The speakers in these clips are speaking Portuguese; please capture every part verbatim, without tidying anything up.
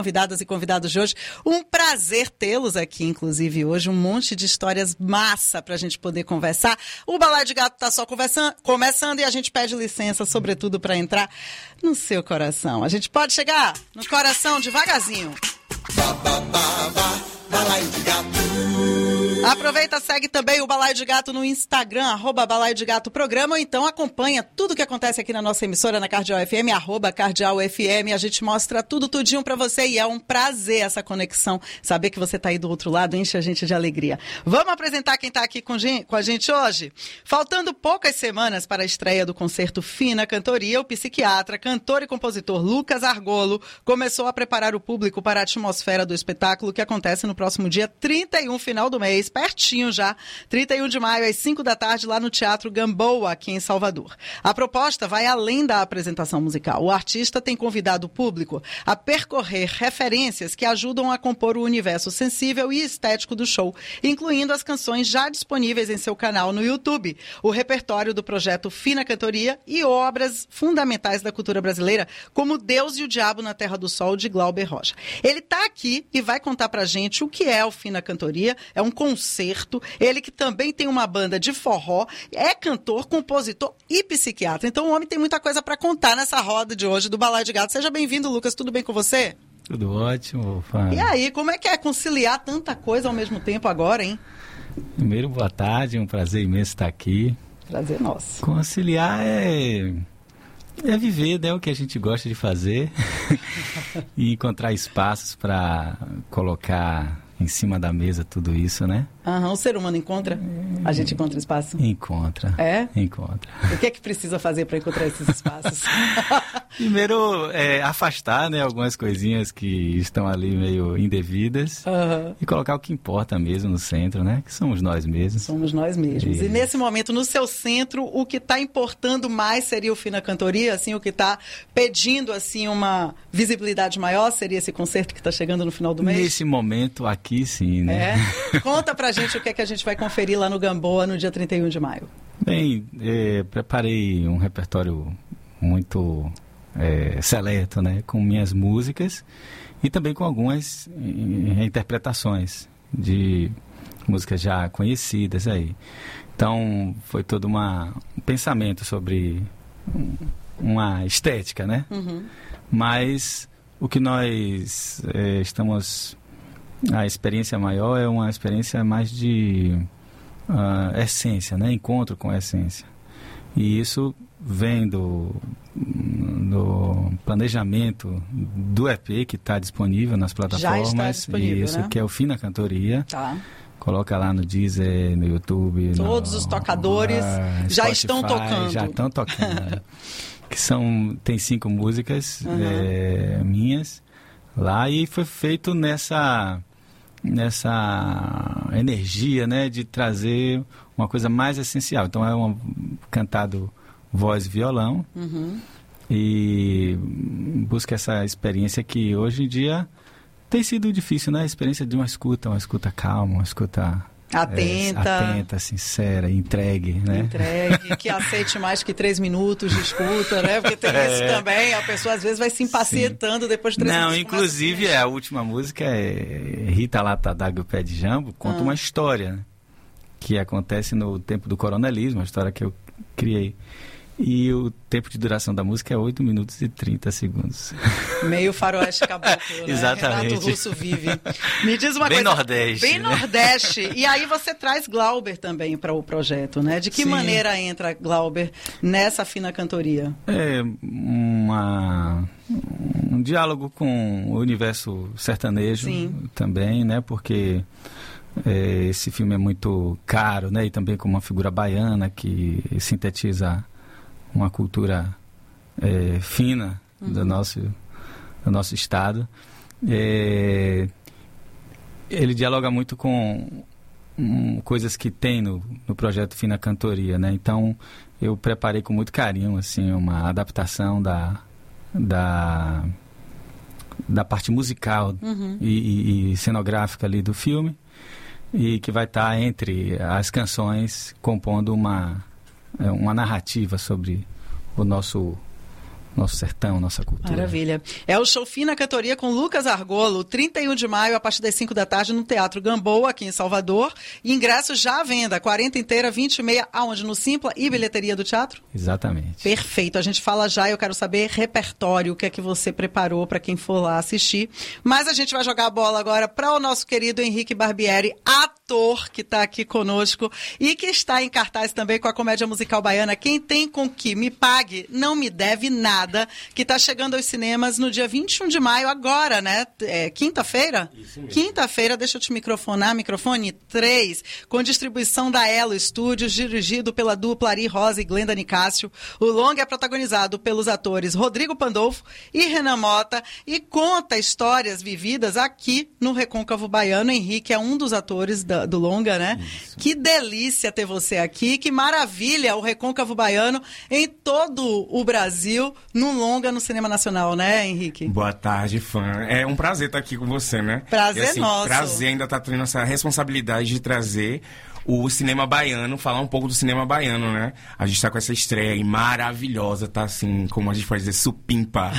Convidadas e convidados de hoje, um prazer tê-los aqui, inclusive hoje, um monte de histórias massa pra gente poder conversar. O Balaio de Gato tá só conversando, começando e a gente pede licença, sobretudo, para entrar no seu coração. A gente pode chegar no coração devagarzinho. Ba, ba, ba, ba, Balaio de Gato. Aproveita, segue também o Balaio de Gato no Instagram, arroba Balaio de Gato Programa, ou então acompanha tudo que acontece aqui na nossa emissora, na Cardeal F M, arroba Cardeal F M. A gente mostra tudo, tudinho pra você e é um prazer essa conexão. Saber que você tá aí do outro lado enche a gente de alegria. Vamos apresentar quem tá aqui com, com a gente hoje? Faltando poucas semanas para a estreia do concerto Fina Cantoria, o psiquiatra, cantor e compositor Lucas Argolo começou a preparar o público para a atmosfera do espetáculo que acontece no próximo dia trinta e um, final do mês, pertinho já, trinta e um de maio, às cinco da tarde, lá no Teatro Gamboa, aqui em Salvador. A proposta vai além da apresentação musical. O artista tem convidado o público a percorrer referências que ajudam a compor o universo sensível e estético do show, incluindo as canções já disponíveis em seu canal no YouTube, o repertório do projeto Fina Cantoria e obras fundamentais da cultura brasileira, como Deus e o Diabo na Terra do Sol, de Glauber Rocha. Ele está aqui e vai contar pra gente o que é o Fina Cantoria. É um concerto, ele que também tem uma banda de forró, é cantor, compositor e psiquiatra. Então o homem tem muita coisa para contar nessa roda de hoje do Balaio de Gato. Seja bem-vindo, Lucas. Tudo bem com você? Tudo ótimo, Fábio. E aí, como é que é conciliar tanta coisa ao mesmo tempo agora, hein? Primeiro, boa tarde, um prazer imenso estar aqui. Prazer nosso. Conciliar é... é viver, né, o que a gente gosta de fazer e encontrar espaços para colocar em cima da mesa tudo isso, né? Aham, o ser humano encontra? A gente encontra espaço? Encontra. É? Encontra. O que é que precisa fazer para encontrar esses espaços? Primeiro, é, afastar, né, algumas coisinhas que estão ali meio indevidas, uhum, e colocar o que importa mesmo no centro, né? Que somos nós mesmos. Somos nós mesmos. Isso. E nesse momento, no seu centro, o que está importando mais seria o Fina Cantoria? Assim, o que está pedindo assim uma visibilidade maior seria esse concerto que está chegando no final do mês? Nesse momento, aqui sim, né? É? Conta pra gente o que é que a gente vai conferir lá no Gamboa no dia trinta e um de maio. Bem, é, preparei um repertório muito é, seleto, né? Com minhas músicas e também com algumas reinterpretações de músicas já conhecidas aí. Então, foi todo uma, um pensamento sobre uma estética, né? Uhum. Mas o que nós é, estamos... A experiência maior é uma experiência mais de uh, essência, né? Encontro com a essência. E isso vem do, do planejamento do E P que está disponível nas plataformas. Já está disponível, isso, né? que é o Fina Cantoria. Tá. Coloca lá no Deezer, no YouTube. Todos no, os tocadores uh, já Spotify, estão tocando. Já estão tocando. Que são, tem cinco músicas uhum. é, minhas lá e foi feito nessa... nessa energia, né, de trazer uma coisa mais essencial. Então é um cantado voz e violão, uhum, e busca essa experiência que hoje em dia tem sido difícil, né? A experiência de uma escuta, uma escuta calma, uma escuta atenta, é, atenta, sincera, entregue, né? Entregue, que aceite mais que três minutos de escuta, né? Porque tem é. isso também, a pessoa às vezes vai se impacientando. Sim. Depois de três Não, minutos. Não, inclusive é, a última música é Rita Lata d'Água, o Pé de Jambo, conta ah. uma história, né? Que acontece no tempo do coronelismo, uma história que eu criei. E o tempo de duração da música é oito minutos e trinta segundos. Meio faroeste caboclo, né? Exatamente. Renato Russo vive. Me diz uma bem coisa... Nordeste. Bem né? Nordeste. E aí você traz Glauber também para o projeto, né? De que Sim. maneira entra Glauber nessa Fina Cantoria? É uma, um diálogo com o universo sertanejo Sim. também, né? Porque... É, esse filme é muito caro, né? E também com uma figura baiana que sintetiza uma cultura é, fina uhum. do, nosso, do nosso estado. É, ele dialoga muito com um, coisas que tem no, no projeto Fina Cantoria, né? Então, eu preparei com muito carinho assim, uma adaptação da, da, da parte musical uhum. e, e, e cenográfica ali do filme. E que vai estar entre as canções compondo uma, uma narrativa sobre o nosso, nosso sertão, nossa cultura. Maravilha. É o show Fina Cantoria com Lucas Argolo, trinta e um de maio, a partir das cinco da tarde, no Teatro Gamboa, aqui em Salvador. Ingressos já à venda, quarenta inteira, vinte e meia, aonde? No Simpla e bilheteria do teatro? Exatamente. Perfeito. A gente fala já, eu quero saber repertório, o que é que você preparou para quem for lá assistir. Mas a gente vai jogar a bola agora para o nosso querido Henrique Barbieri, ator que está aqui conosco e que está em cartaz também com a comédia musical baiana Quem Tem Com Que Me Pague, Não Me Deve Nada, que está chegando aos cinemas no dia vinte e um de maio, agora, né? É, quinta-feira? Isso mesmo. Quinta-feira, deixa eu te microfonar, microfone três, com distribuição da Elo Studios, dirigido pela dupla Ari Rosa e Glenda Nicásio. O longa é protagonizado pelos atores Rodrigo Pandolfo e Renan Mota e conta histórias vividas aqui no Recôncavo Baiano. Henrique é um dos atores da, do longa, né? Isso. Que delícia ter você aqui, que maravilha o Recôncavo Baiano em todo o Brasil, num longa no cinema nacional, né, Henrique? Boa tarde, fã. É um prazer estar aqui com você, né? Prazer e, assim, nosso. Prazer ainda estar tendo essa responsabilidade de trazer o cinema baiano, falar um pouco do cinema baiano, né? A gente tá com essa estreia aí maravilhosa, tá assim, como a gente pode dizer, supimpa.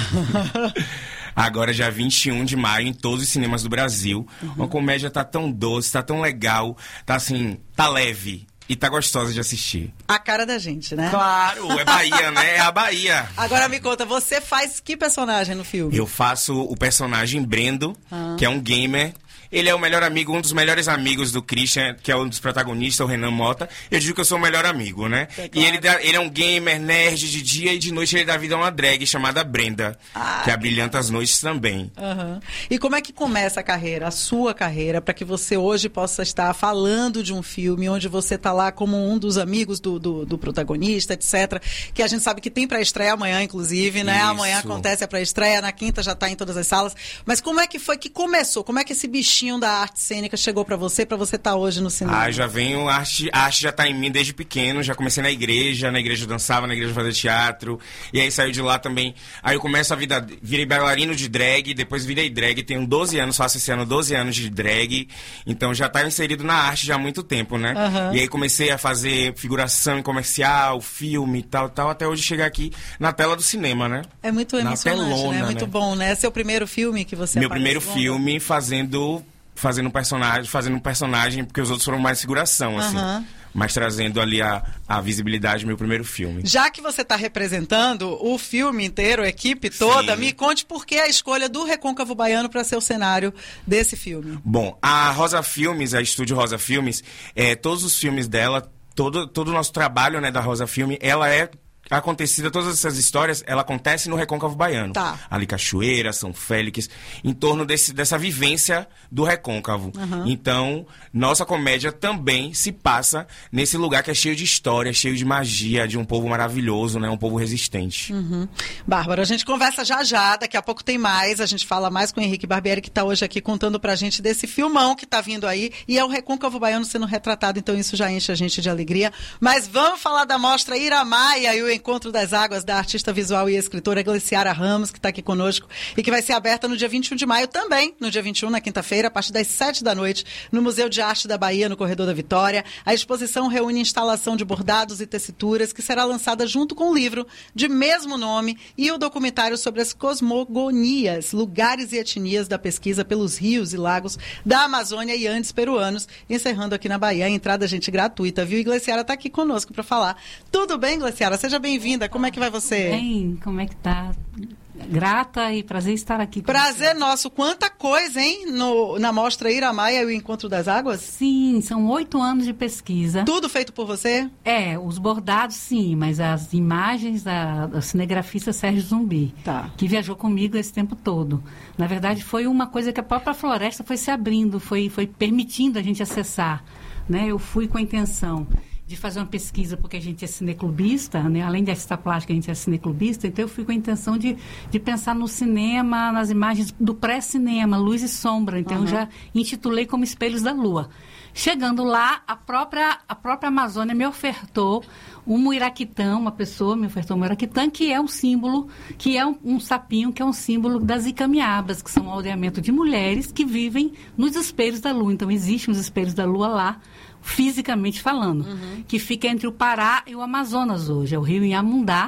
Agora, dia vinte e um de maio, em todos os cinemas do Brasil. Uhum. Uma comédia tá tão doce, tá tão legal, tá assim, tá leve. E tá gostosa de assistir. A cara da gente, né? Claro, é Bahia, né? É a Bahia. Agora me conta, você faz que personagem no filme? Eu faço o personagem Brendo, ah. que é um gamer. Ele é o melhor amigo, um dos melhores amigos do Christian, que é um dos protagonistas, o Renan Mota. Eu digo que eu sou o melhor amigo, né? É claro. E ele, dá, ele é um gamer, nerd de dia, e de noite ele dá vida a uma drag chamada Brenda, ah, que abrilhanta as noites também. Uhum. E como é que começa a carreira, a sua carreira, para que você hoje possa estar falando de um filme onde você está lá como um dos amigos do, do, do protagonista, etcétera. Que a gente sabe que tem pré-estreia amanhã, inclusive, né? Isso. Amanhã acontece a pré-estreia, na quinta já está em todas as salas. Mas como é que foi que começou? Como é que esse bichinho da arte cênica chegou pra você, pra você estar hoje no cinema? Ah, já venho, a arte, a arte já tá em mim desde pequeno, já comecei na igreja, na igreja eu dançava, na igreja eu fazia teatro, e aí saiu de lá também, aí eu começo a vida, virei bailarino de drag, depois virei drag, tenho doze anos, faço esse ano doze anos de drag, então já tá inserido na arte já há muito tempo, né? Uhum. E aí comecei a fazer figuração em comercial, filme e tal, tal, até hoje chegar aqui na tela do cinema, né? É muito emocionante, telona, né? Muito né? bom, né? Seu primeiro filme que você Meu primeiro filme fazendo... fazendo um personagem, fazendo um personagem, porque os outros foram mais figuração, assim. Uhum. Mas trazendo ali a, a visibilidade do meu primeiro filme. Já que você está representando o filme inteiro, a equipe toda, Sim. me conte por que a escolha do Recôncavo Baiano para ser o cenário desse filme. Bom, a Rosa Filmes, a Estúdio Rosa Filmes, é, todos os filmes dela, todo, todo o nosso trabalho, né, da Rosa Filme, ela é acontecida, todas essas histórias, ela acontece no Recôncavo Baiano. Tá. Ali Cachoeira, São Félix, em torno desse, dessa vivência do Recôncavo. Uhum. Então, nossa comédia também se passa nesse lugar que é cheio de história, cheio de magia, de um povo maravilhoso, né? Um povo resistente. Uhum. Bárbara, a gente conversa já já, daqui a pouco tem mais, a gente fala mais com o Henrique Barbieri, que está hoje aqui contando pra gente desse filmão que está vindo aí, e é o Recôncavo Baiano sendo retratado, então isso já enche a gente de alegria. Mas vamos falar da mostra Iramaia e o Encontro das Águas, da artista visual e escritora Gleciara Ramos, que está aqui conosco e que vai ser aberta no dia vinte e um de maio também, no dia vinte e um, na quinta-feira, a partir das sete da noite, no Museu de Arte da Bahia, no Corredor da Vitória. A exposição reúne instalação de bordados e tessituras, que será lançada junto com o livro de mesmo nome e o documentário sobre as cosmogonias, lugares e etnias da pesquisa pelos rios e lagos da Amazônia e Andes peruanos, encerrando aqui na Bahia. A entrada, gente, gratuita, viu? E Gleciara está aqui conosco para falar. Tudo bem, Gleciara? Seja bem-vinda. Como é que vai você? Bem, como é que tá? Grata e prazer estar aqui. Prazer nosso. Quanta coisa, hein? No, na mostra Iramaia e o Encontro das Águas? Sim, são oito anos de pesquisa. Tudo feito por você? É, os bordados sim, mas as imagens da, da cinegrafista Sérgio Zumbi, tá. que viajou comigo esse tempo todo. Na verdade, foi uma coisa que a própria floresta foi se abrindo, foi, foi permitindo a gente acessar. Né? Eu fui com a intenção de fazer uma pesquisa, porque a gente é cineclubista, né? Além de artista plástica, a gente é cineclubista, então eu fui com a intenção de, de pensar no cinema, nas imagens do pré-cinema, luz e sombra, então uhum. eu já intitulei como Espelhos da Lua. Chegando lá, a própria, a própria Amazônia me ofertou um muiraquitã, uma pessoa me ofertou um muiraquitã, que é um símbolo, que é um, um sapinho, que é um símbolo das icamiabas, que são um aldeamento de mulheres que vivem nos espelhos da Lua. Então, existem os espelhos da Lua lá, fisicamente falando, uhum. que fica entre o Pará e o Amazonas hoje, é o rio Inhamundá,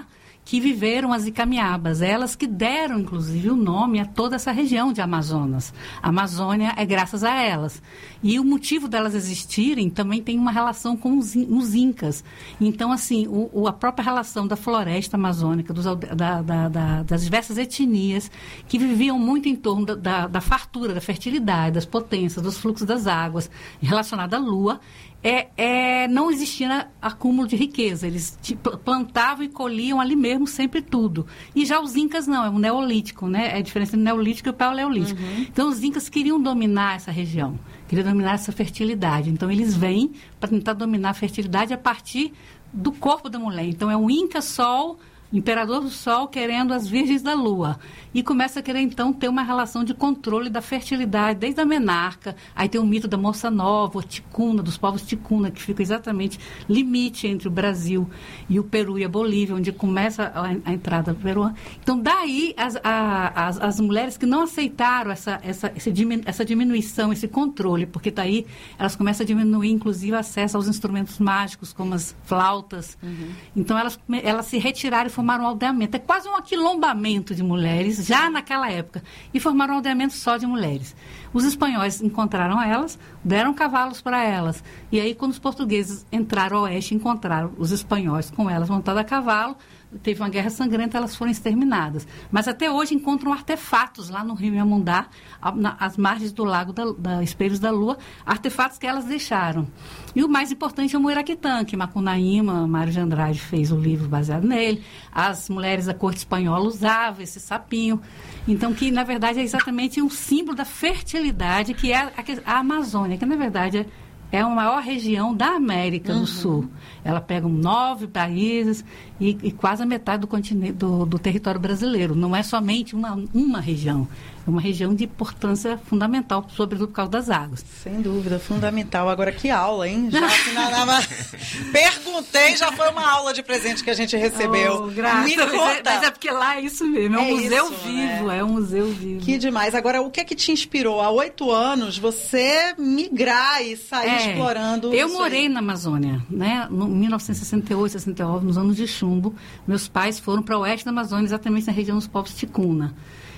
que viveram as Icamiabas, elas que deram, inclusive, o nome a toda essa região de Amazonas. A Amazônia é graças a elas. E o motivo delas existirem também tem uma relação com os, os Incas. Então, assim, o, o, a própria relação da floresta amazônica, dos, da, da, da, das diversas etnias que viviam muito em torno da, da, da fartura, da fertilidade, das potências, dos fluxos das águas, relacionada à lua, É, é, não existia acúmulo de riqueza. Eles plantavam e colhiam ali mesmo sempre tudo. E já os Incas não, é um neolítico, né? É a diferença entre o neolítico e o paleolítico. Uhum. Então, os Incas queriam dominar essa região, queriam dominar essa fertilidade. Então, eles vêm para tentar dominar a fertilidade a partir do corpo da mulher. Então, é o Inca Sol, Imperador do Sol, querendo as Virgens da Lua. E começa a querer, então, ter uma relação de controle da fertilidade, desde a menarca. Aí tem o mito da Moça Nova, o Ticuna, dos povos Ticuna, que fica exatamente limite entre o Brasil e o Peru e a Bolívia, onde começa a, a entrada peruana. Então, daí, as, a, as, as mulheres que não aceitaram essa, essa, essa, diminu, essa diminuição, esse controle, porque daí elas começam a diminuir, inclusive, o acesso aos instrumentos mágicos, como as flautas. Uhum. Então, elas, elas se retiraram e formaram um aldeamento. É quase um aquilombamento de mulheres, já naquela época, e formaram um aldeamento só de mulheres. Os espanhóis encontraram elas, deram cavalos para elas, e aí quando os portugueses entraram ao oeste, encontraram os espanhóis com elas montadas a cavalo, teve uma guerra sangrenta, elas foram exterminadas. Mas até hoje encontram artefatos lá no rio Iamundá, às margens do lago da, da Espelhos da Lua, artefatos que elas deixaram. E o mais importante é o Muiraquitã, que Macunaíma, Mário de Andrade fez o livro baseado nele. As mulheres da corte espanhola usavam esse sapinho. Então, que na verdade é exatamente um símbolo da fertilidade, que é a, a Amazônia, que na verdade é É a maior região da América uhum. do Sul. Ela pega nove países e, e quase a metade do, continente, do, do território brasileiro. Não é somente uma, uma região. É uma região de importância fundamental, sobretudo por causa das águas. Sem dúvida, fundamental. Agora, que aula, hein? Já na, na... Perguntei, já foi uma aula de presente que a gente recebeu. Oh, graças. Me conta. Mas, é, mas é porque lá é isso mesmo. É um é museu isso, vivo. Né? É um museu vivo. Que demais. Agora, o que é que te inspirou? Há oito anos, você migrar e sair é, explorando... Eu morei aí. na Amazônia, né? Em mil novecentos e sessenta e oito, sessenta e nove, nos anos de chumbo. Meus pais foram para o oeste da Amazônia, exatamente na região dos povos Ticuna.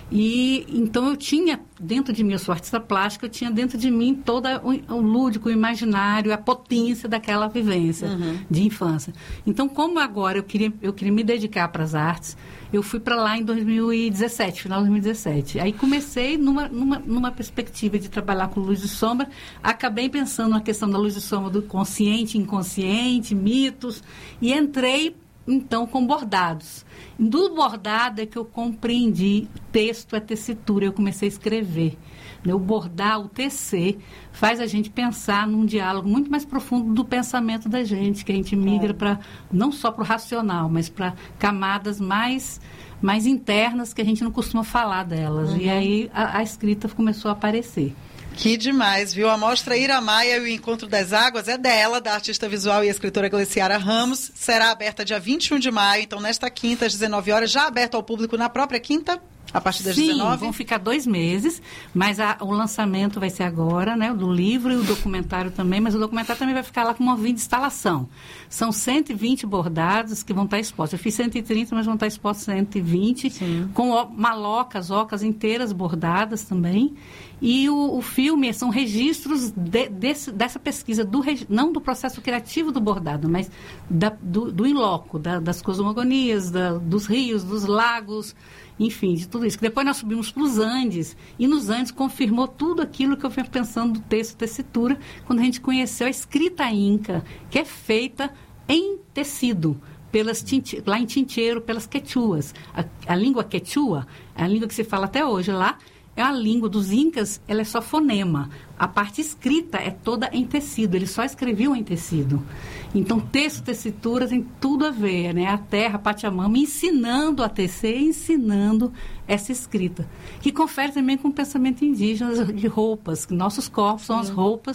E então eu tinha dentro de mim, eu sou artista plástica, eu tinha dentro de mim todo o, o lúdico, o imaginário, a potência daquela vivência uhum. de infância. Então, como agora eu queria, eu queria me dedicar para as artes, eu fui para lá em dois mil e dezessete, final de dois mil e dezessete. Aí comecei numa, numa, numa perspectiva de trabalhar com luz e sombra, acabei pensando na questão da luz e sombra do consciente, inconsciente, mitos, e entrei então com bordados. Do bordado é que eu compreendi, texto é tessitura, eu comecei a escrever. O bordar, o tecer, faz a gente pensar num diálogo muito mais profundo do pensamento da gente, que a gente migra para não só para o racional, mas para camadas mais, mais internas que a gente não costuma falar delas. Uhum. E aí a, a escrita começou a aparecer. Que demais, viu? A mostra Iramaia e o Encontro das Águas é dela, da artista visual e escritora Gleciara Ramos. Será aberta dia vinte e um de maio, então nesta quinta, às dezenove horas, já aberto ao público na própria quinta? A partir das Sim, dezenove? Vão ficar dois meses, mas a, o lançamento vai ser agora, né? Do livro e o documentário também, mas o documentário também vai ficar lá com uma vinda de instalação. São cento e vinte bordados que vão estar expostos. Eu fiz cento e trinta, mas vão estar expostos cento e vinte, Sim. com o, malocas, ocas inteiras bordadas também. E o, o filme são registros de, desse, dessa pesquisa, do, não do processo criativo do bordado, mas da, do, do in loco, da, das cosmogonias, da, dos rios, dos lagos, enfim, de tudo isso. Depois nós subimos para os Andes, e nos Andes confirmou tudo aquilo que eu vinha pensando do texto tessitura, quando a gente conheceu a escrita inca, que é feita em tecido. Pelas tinti, lá em Tincheiro, pelas quechuas. A, a língua quechua, a língua que se fala até hoje lá, é a língua dos incas, ela é só fonema. A parte escrita é toda em tecido, eles só escreviam em tecido. Então, texto, tessitura tem tudo a ver, né? A terra, a Pachamama, ensinando a tecer, ensinando essa escrita. Que confere também com o pensamento indígena de roupas, que nossos corpos são as roupas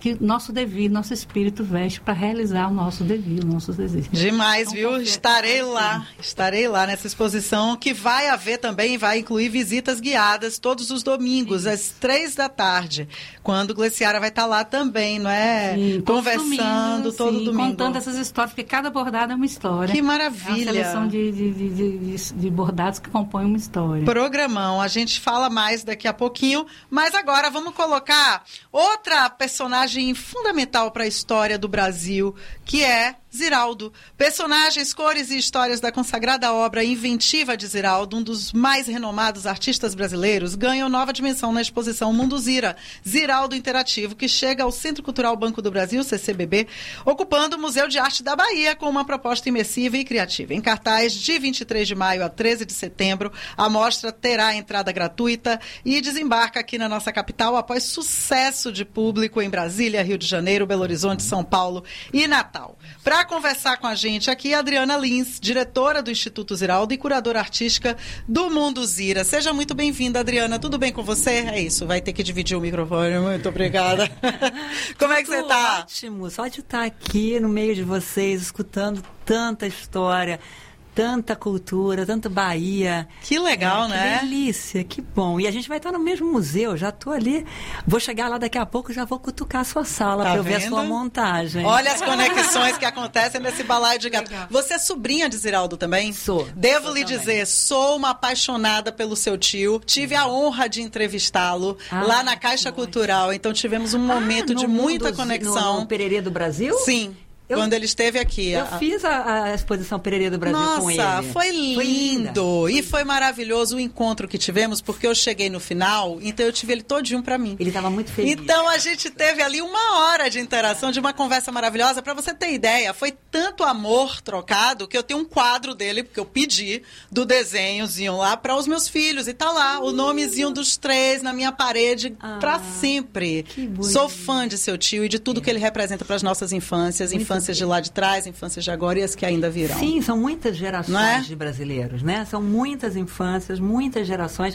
que nosso dever, nosso espírito veste para realizar o nosso dever, os nossos desejos. Demais, então, viu? porque... Estarei lá, estarei lá nessa exposição, que vai haver também, vai incluir visitas guiadas todos os domingos, Sim. às três da tarde, quando Gleciara vai estar lá também, não é? Sim, conversando domingos, todo sim, domingo. Contando essas histórias, porque cada bordado é uma história. Que maravilha! É uma seleção de, de, de, de, de bordados que compõem uma história. Programão, a gente fala mais daqui a pouquinho, mas agora vamos colocar outra personagem fundamental para a história do Brasil, que é Ziraldo. Personagens, cores e histórias da consagrada obra inventiva de Ziraldo, um dos mais renomados artistas brasileiros, ganham nova dimensão na exposição Mundo Zira, Ziraldo Interativo, que chega ao Centro Cultural Banco do Brasil, C C B B, ocupando o Museu de Arte da Bahia com uma proposta imersiva e criativa. Em cartaz, de vinte e três de maio a treze de setembro, a mostra terá entrada gratuita e desembarca aqui na nossa capital após sucesso de público em Brasília, Rio de Janeiro, Belo Horizonte, São Paulo e Natal. Para conversar com a gente aqui, Adriana Lins, diretora do Instituto Ziraldo e curadora artística do Mundo Zira. Seja muito bem-vinda, Adriana. Tudo bem com você? É isso, vai ter que dividir o microfone. Muito obrigada. Como é que você está? Ótimo, só de estar aqui no meio de vocês, escutando tanta história, tanta cultura, tanto Bahia. Que legal, é, né? Que delícia, que bom. E a gente vai estar no mesmo museu, já estou ali. Vou chegar lá daqui a pouco e já vou cutucar a sua sala, tá para eu ver a sua montagem. Olha as conexões que acontecem nesse balaio de gato. Legal. Você é sobrinha de Ziraldo também? Sou. Devo sou lhe também. dizer, sou uma apaixonada pelo seu tio. Tive a honra de entrevistá-lo ah, lá na Caixa Cultural. Então tivemos um momento ah, de muita mundo, conexão. No, no Pererê do Brasil? Sim. Eu, quando ele esteve aqui. Eu a... fiz a, a exposição Pererê do Brasil Nossa, com ele. Nossa, foi lindo. Foi lindo. E foi maravilhoso o encontro que tivemos, porque eu cheguei no final, então eu tive ele todinho para mim. Ele estava muito feliz. Então a gente teve ali uma hora de interação, de uma conversa maravilhosa. Para você ter ideia, foi tanto amor trocado que eu tenho um quadro dele, porque eu pedi, do desenhozinho lá para os meus filhos. E tá lá, o nomezinho dos três na minha parede ah, para sempre. Que bonito. Sou fã de seu tio e de tudo é. que ele representa para as nossas infâncias, muito infâncias bem. de lá de trás, infâncias de agora e as que ainda virão. Sim, são muitas gerações é? de brasileiros, né? São muitas infâncias, muitas gerações.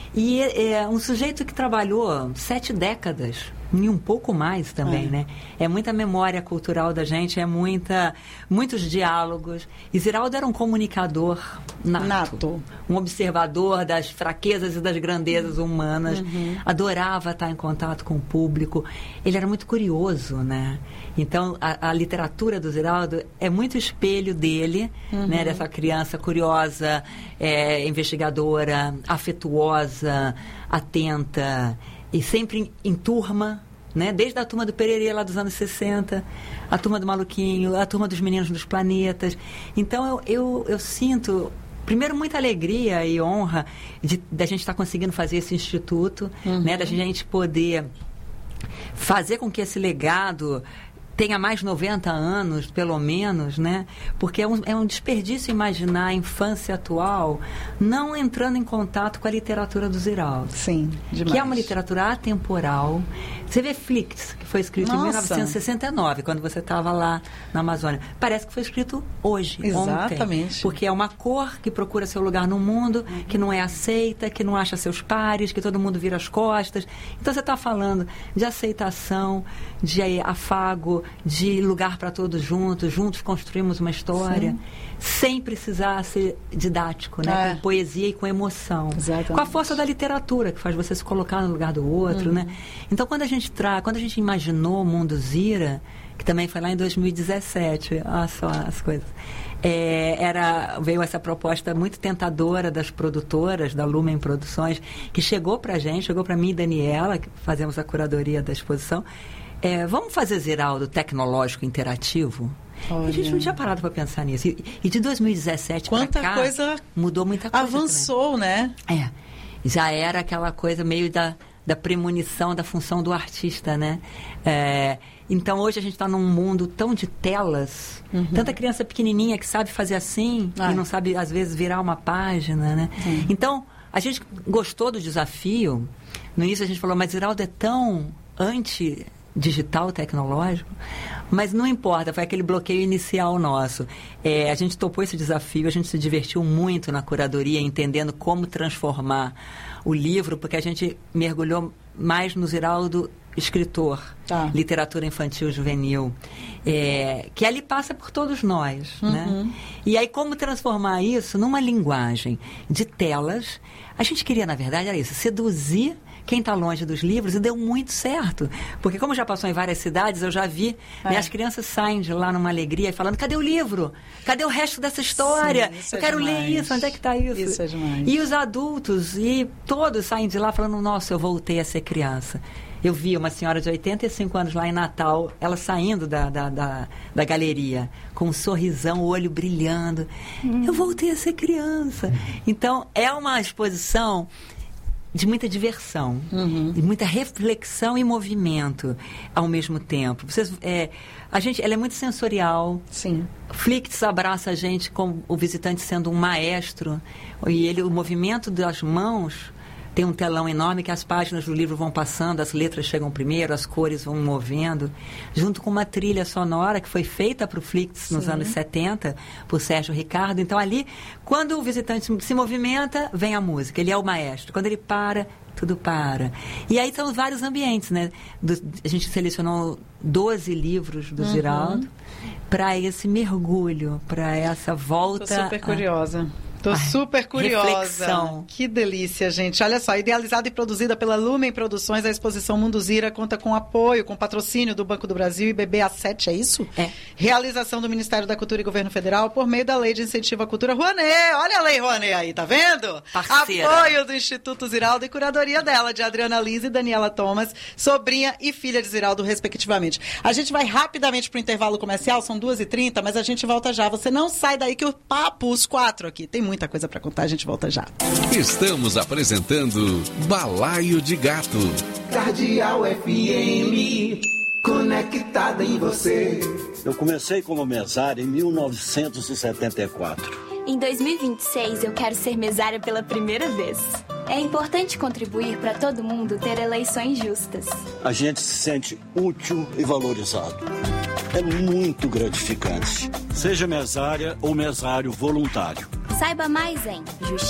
E é um sujeito que trabalhou sete décadas, e um pouco mais também, é. né? É muita memória cultural da gente, é muita, muitos diálogos. E Ziraldo era um comunicador nato, nato. Um observador das fraquezas e das grandezas humanas. Uhum. Adorava estar em contato com o público. Ele era muito curioso, né? Então, a, a literatura do Ziraldo é muito espelho dele, uhum. né? Dessa criança curiosa, é, investigadora, afetuosa, atenta... E sempre em, em turma, né? Desde a turma do Pererê, lá dos anos sessenta, a turma do Maluquinho, a turma dos Meninos dos Planetas. Então, eu, eu, eu sinto, primeiro, muita alegria e honra de, de a gente estar conseguindo fazer esse instituto, uhum. né? Da gente poder fazer com que esse legado tenha mais noventa anos, pelo menos, né? Porque é um, é um desperdício imaginar a infância atual não entrando em contato com a literatura do Ziraldo. Sim, demais. Que é uma literatura atemporal. Você vê Flix, que foi escrito Nossa. em mil novecentos e sessenta e nove, quando você estava lá na Amazônia. Parece que foi escrito hoje, Exatamente. ontem. Porque é uma cor que procura seu lugar no mundo, uhum. que não é aceita, que não acha seus pares, que todo mundo vira as costas. Então você está falando de aceitação, de afago, de lugar para todos juntos, juntos construímos uma história, Sim. sem precisar ser didático, né? É. Com poesia e com emoção. Exatamente. Com a força da literatura, que faz você se colocar no lugar do outro, uhum. né? Então, quando a gente tra... quando a gente imaginou o Mundo Zira, que também foi lá em dois mil e dezessete, olha só as coisas, é, era, veio essa proposta muito tentadora das produtoras, da Lumen Produções, que chegou para a gente, chegou para mim e Daniela, que fazemos a curadoria da exposição. É, vamos fazer Ziraldo tecnológico interativo? Olha. A gente não tinha parado para pensar nisso. E, e de dois mil e dezessete para cá, coisa mudou muita coisa. Avançou, também. né? É. Já era aquela coisa meio da, da premonição da função do artista, né? É, então, hoje a gente está num mundo tão de telas. Uhum. Tanta criança pequenininha que sabe fazer assim ah. e não sabe, às vezes, virar uma página, né? Uhum. Então, a gente gostou do desafio. No início a gente falou, mas Ziraldo é tão anti... digital, tecnológico, mas não importa, foi aquele bloqueio inicial nosso. É, a gente topou esse desafio, a gente se divertiu muito na curadoria, entendendo como transformar o livro, porque a gente mergulhou mais no Ziraldo escritor, tá. literatura infantil juvenil, é, que ali passa por todos nós. Uhum. Né? E aí, como transformar isso numa linguagem de telas? A gente queria, na verdade, era isso, seduzir quem está longe dos livros, e deu muito certo. Porque como já passou em várias cidades, eu já vi, é. né, as crianças saem de lá numa alegria, falando, cadê o livro? Cadê o resto dessa história? Sim, eu é quero demais. ler isso, onde é que está isso? Isso é demais. E os adultos, e todos saem de lá falando, nossa, eu voltei a ser criança. Eu vi uma senhora de oitenta e cinco anos lá em Natal, ela saindo da, da, da, da galeria, com um sorrisão, o olho brilhando. Hum. Eu voltei a ser criança. Então, é uma exposição de muita diversão, uhum. de muita reflexão e movimento ao mesmo tempo. Vocês, é, a gente, ela é muito sensorial. Sim. Flix abraça a gente como o visitante sendo um maestro, e ele, o movimento das mãos, tem um telão enorme que as páginas do livro vão passando, as letras chegam primeiro, as cores vão movendo, junto com uma trilha sonora que foi feita para o Flix nos Sim. anos setenta, por Sérgio Ricardo. Então, ali, quando o visitante se movimenta, vem a música. Ele é o maestro. Quando ele para, tudo para. E aí são vários ambientes, né? Do, a gente selecionou doze livros do uhum. Giraldo para esse mergulho, para essa volta. Estou super curiosa. A... Tô super curiosa. Reflexão. Que delícia, gente. Olha só, idealizada e produzida pela Lumen Produções, a exposição Munduzira conta com apoio, com patrocínio do Banco do Brasil e B B A sete, é isso? É. Realização do Ministério da Cultura e Governo Federal por meio da Lei de Incentivo à Cultura Rouanet. Olha a Lei Rouanet aí, tá vendo? Parceira. Apoio do Instituto Ziraldo e curadoria dela, de Adriana Lins e Daniela Thomas, sobrinha e filha de Ziraldo, respectivamente. A gente vai rapidamente pro intervalo comercial, são duas e trinta, mas a gente volta já. Você não sai daí que o papo, os quatro aqui, tem muita coisa para contar, a gente volta já. Estamos apresentando Balaio de Gato. Cardeal F M, conectada em você. Eu comecei como mesário em mil novecentos e setenta e quatro. Em dois mil e vinte e seis, eu quero ser mesária pela primeira vez. É importante contribuir para todo mundo ter eleições justas. A gente se sente útil e valorizado. É muito gratificante. Seja mesária ou mesário voluntário. Saiba mais em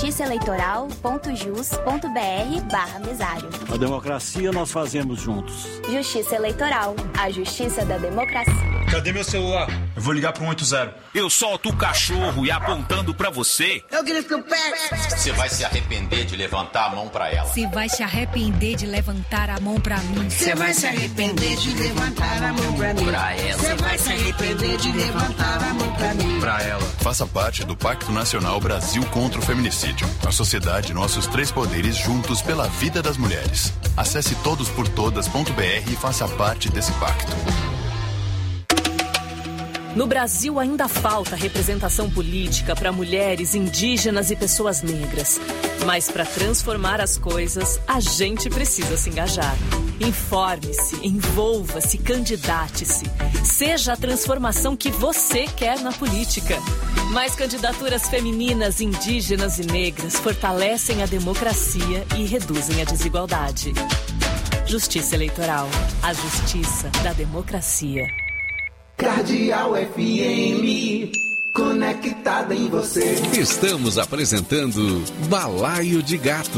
justiçaeleitoral.jus.br barra mesário. A democracia nós fazemos juntos. Justiça Eleitoral, a justiça da democracia. Cadê meu celular? Eu vou ligar para um oito zero. Eu solto o cachorro e apontando para você. Eu grito o pé. Você vai se arrepender de levantar a mão para ela. Você vai se arrepender de levantar a mão para mim. Você vai se arrepender de levantar a mão para mim. Pra ela. Você vai se arrepender de levantar a mão para mim. Pra ela. Faça parte do Pacto Nacional Brasil contra o Feminicídio. A sociedade, nossos três poderes juntos pela vida das mulheres. Acesse todos por todas ponto b r e faça parte desse pacto. No Brasil ainda falta representação política para mulheres, indígenas e pessoas negras. Mas para transformar as coisas, a gente precisa se engajar. Informe-se, envolva-se, candidate-se. Seja a transformação que você quer na política. Mais candidaturas femininas, indígenas e negras fortalecem a democracia e reduzem a desigualdade. Justiça Eleitoral. A justiça da democracia. Cardeal F M, conectada em você. Estamos apresentando Balaio de Gato.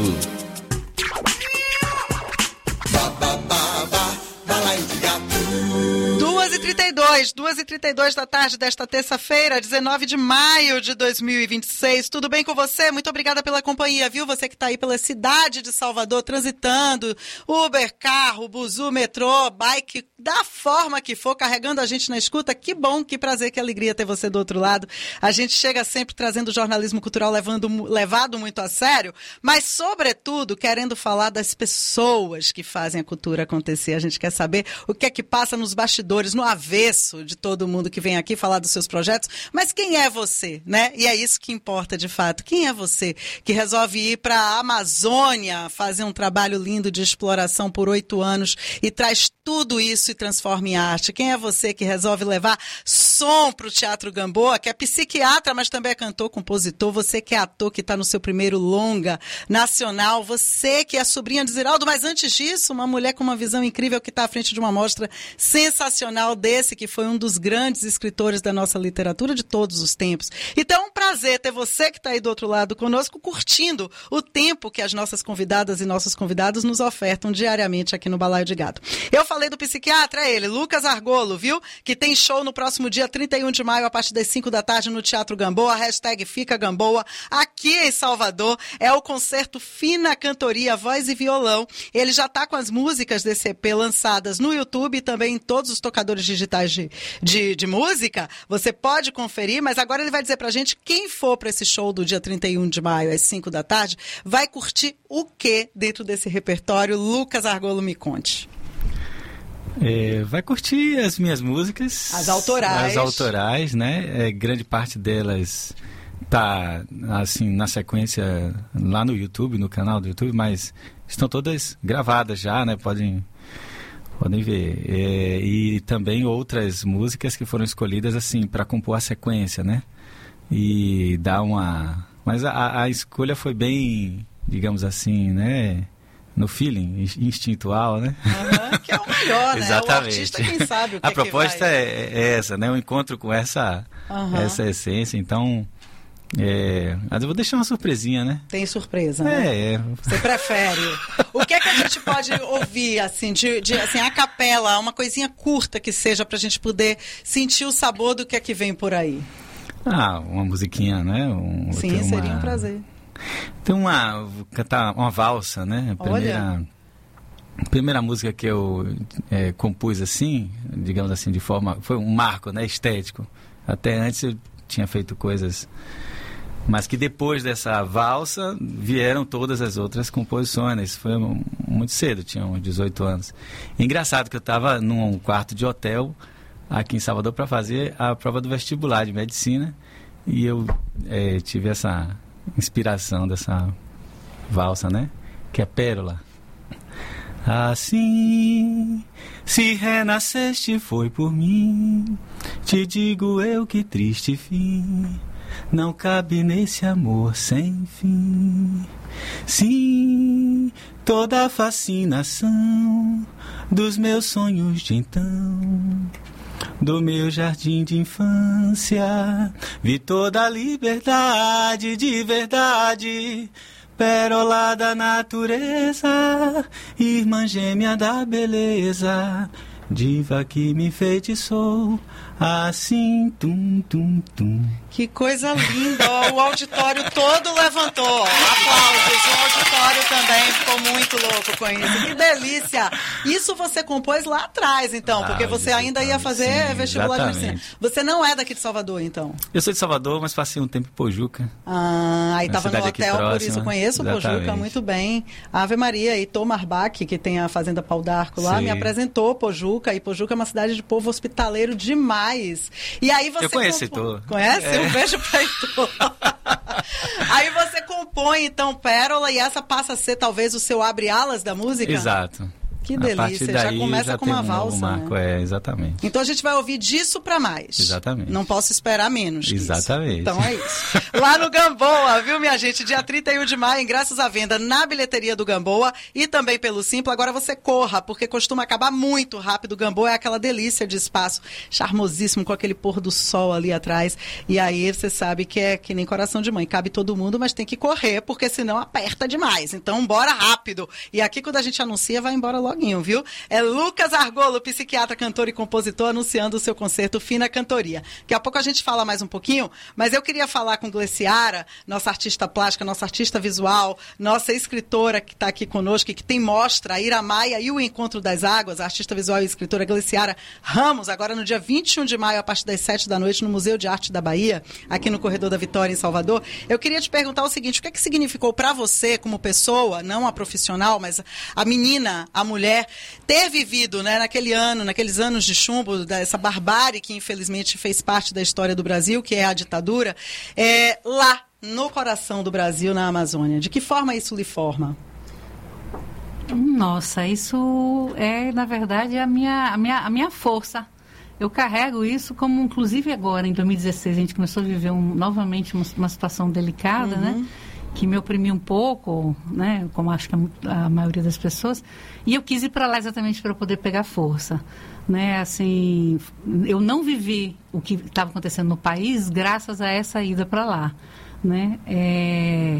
Ba, ba, ba, ba, Balaio de Gato. duas e trinta e dois, duas e trinta e dois da tarde desta terça-feira, dezenove de maio de dois mil e vinte e seis. Tudo bem com você? Muito obrigada pela companhia, viu? Você que está aí pela cidade de Salvador, transitando, Uber, carro, buzu, metrô, bike, da forma que for, carregando a gente na escuta. Que bom, que prazer, que alegria ter você do outro lado. A gente chega sempre trazendo jornalismo cultural levando, levado muito a sério, mas, sobretudo, querendo falar das pessoas que fazem a cultura acontecer. A gente quer saber o que é que passa nos bastidores, no avesso de todo mundo que vem aqui falar dos seus projetos, mas quem é você, né? E é isso que importa de fato. Quem é você que resolve ir para a Amazônia fazer um trabalho lindo de exploração por oito anos e traz tudo isso e transforma em arte? Quem é você que resolve levar som para o Teatro Gamboa, que é psiquiatra, mas também é cantor, compositor. Você que é ator, que está no seu primeiro longa nacional. Você que é sobrinha de Ziraldo, mas antes disso, uma mulher com uma visão incrível que está à frente de uma mostra sensacional desse, que foi um dos grandes escritores da nossa literatura de todos os tempos. Então é um prazer ter você que está aí do outro lado conosco, curtindo o tempo que as nossas convidadas e nossos convidados nos ofertam diariamente aqui no Balaio de Gato. Eu falei do psiquiatra, é ele, Lucas Argolo, viu? Que tem show no próximo dia trinta e um de maio, a partir das cinco da tarde, no Teatro Gamboa, hashtag Fica Gamboa, aqui em Salvador. É o concerto Fina Cantoria, voz e violão. Ele já está com as músicas desse E P lançadas no YouTube e também em todos os tocadores digitais de, de, de música. Você pode conferir, mas agora ele vai dizer pra gente quem for para esse show do dia trinta e um de maio, às cinco da tarde, vai curtir o que dentro desse repertório? Lucas Argolo, me conte. É, vai curtir as minhas músicas. As autorais. As autorais, né? É, grande parte delas tá, assim, na sequência lá no YouTube, no canal do YouTube, mas estão todas gravadas já, né? Podem, podem ver. É, e também outras músicas que foram escolhidas, assim, para compor a sequência, né? E dar uma... Mas a, a escolha foi bem, digamos assim, né? No feeling, instintual, né? Uhum, que é o melhor, né? Exatamente. O artista, quem sabe o que a é proposta que vai... é, é essa, né? O encontro com essa, uhum. essa essência. Então, é... mas eu vou deixar uma surpresinha, né? Tem surpresa, né? É. é. Você prefere? O que é que a gente pode ouvir, assim, de, de assim, a capela, uma coisinha curta que seja, pra gente poder sentir o sabor do que é que vem por aí? Ah, uma musiquinha, né? Um, Sim, seria uma... um prazer. Tem uma, vou cantar uma valsa, né? A primeira, a primeira música que eu é, compus assim, digamos assim, de forma... Foi um marco, né? Estético. Até antes eu tinha feito coisas... Mas que depois dessa valsa vieram todas as outras composições. Foi muito cedo, tinha uns dezoito anos. Engraçado que eu estava num quarto de hotel aqui em Salvador para fazer a prova do vestibular de medicina. E eu é, tive essa... inspiração dessa valsa, né? Que é Pérola. Assim, se renasceste foi por mim, te digo eu que triste fim, não cabe nesse amor sem fim. Sim, toda a fascinação dos meus sonhos de então, do meu jardim de infância, vi toda a liberdade de verdade, pérola da natureza, irmã gêmea da beleza, diva que me enfeitiçou, assim, tum, tum, tum. Que coisa linda, ó, o auditório todo levantou, ó, aplausos, o auditório também ficou muito louco com isso, que delícia. Isso você compôs lá atrás, então, porque você ainda ia fazer sim, vestibular exatamente. de medicina. Você não é daqui de Salvador, então? Eu sou de Salvador, mas passei um tempo em Pojuca. Ah, aí estava no hotel, por isso conheço o exatamente. Pojuca muito bem. Ave Maria, e Tomar Bach, que tem a Fazenda Pau d'Arco lá, sim. me apresentou Pojuca, e Pojuca é uma cidade de povo hospitaleiro demais. E aí você... Eu conheço Heitor. Conhece? É. Um beijo pra Heitor. Aí você compõe, então, Pérola, e essa passa a ser, talvez, o seu abre-alas da música? Exato. Que delícia, daí, já começa já com uma um valsa, marco, né? É, exatamente. Então a gente vai ouvir disso pra mais. Exatamente. Não posso esperar menos que exatamente. Isso. Então é isso. Lá no Gamboa, viu, minha gente? Dia trinta e um de maio, ingressos à venda na bilheteria do Gamboa e também pelo Simpla. Agora você corra, porque costuma acabar muito rápido. O Gamboa é aquela delícia de espaço, charmosíssimo, com aquele pôr do sol ali atrás. E aí você sabe que é que nem coração de mãe. Cabe todo mundo, mas tem que correr, porque senão aperta demais. Então bora rápido. E aqui quando a gente anuncia, vai embora loguinho, viu? É Lucas Argolo, psiquiatra, cantor e compositor, anunciando o seu concerto Fina Cantoria. Daqui a pouco a gente fala mais um pouquinho, mas eu queria falar com Gleciara, nossa artista plástica, nossa artista visual, nossa escritora que está aqui conosco e que tem mostra, a Ira Maia e o Encontro das Águas, a artista visual e escritora Gleciara Ramos, agora no dia vinte e um de maio, a partir das sete da noite, no Museu de Arte da Bahia, aqui no Corredor da Vitória, em Salvador. Eu queria te perguntar o seguinte, o que é que significou para você, como pessoa, não a profissional, mas a menina, a mulher, ter vivido, né, naquele ano, naqueles anos de chumbo, dessa barbárie que infelizmente fez parte da história do Brasil, que é a ditadura, é, lá no coração do Brasil, na Amazônia. De que forma isso lhe forma? Nossa, isso é, na verdade, a minha, a minha, a minha força. Eu carrego isso como, inclusive agora, em dois mil e dezesseis, a gente começou a viver um, novamente uma, uma situação delicada, uhum. né? Que me oprimiu um pouco, né? Como acho que a, a maioria das pessoas. E eu quis ir para lá exatamente para poder pegar força. Né? Assim, eu não vivi o que estava acontecendo no país graças a essa ida para lá. Né? É...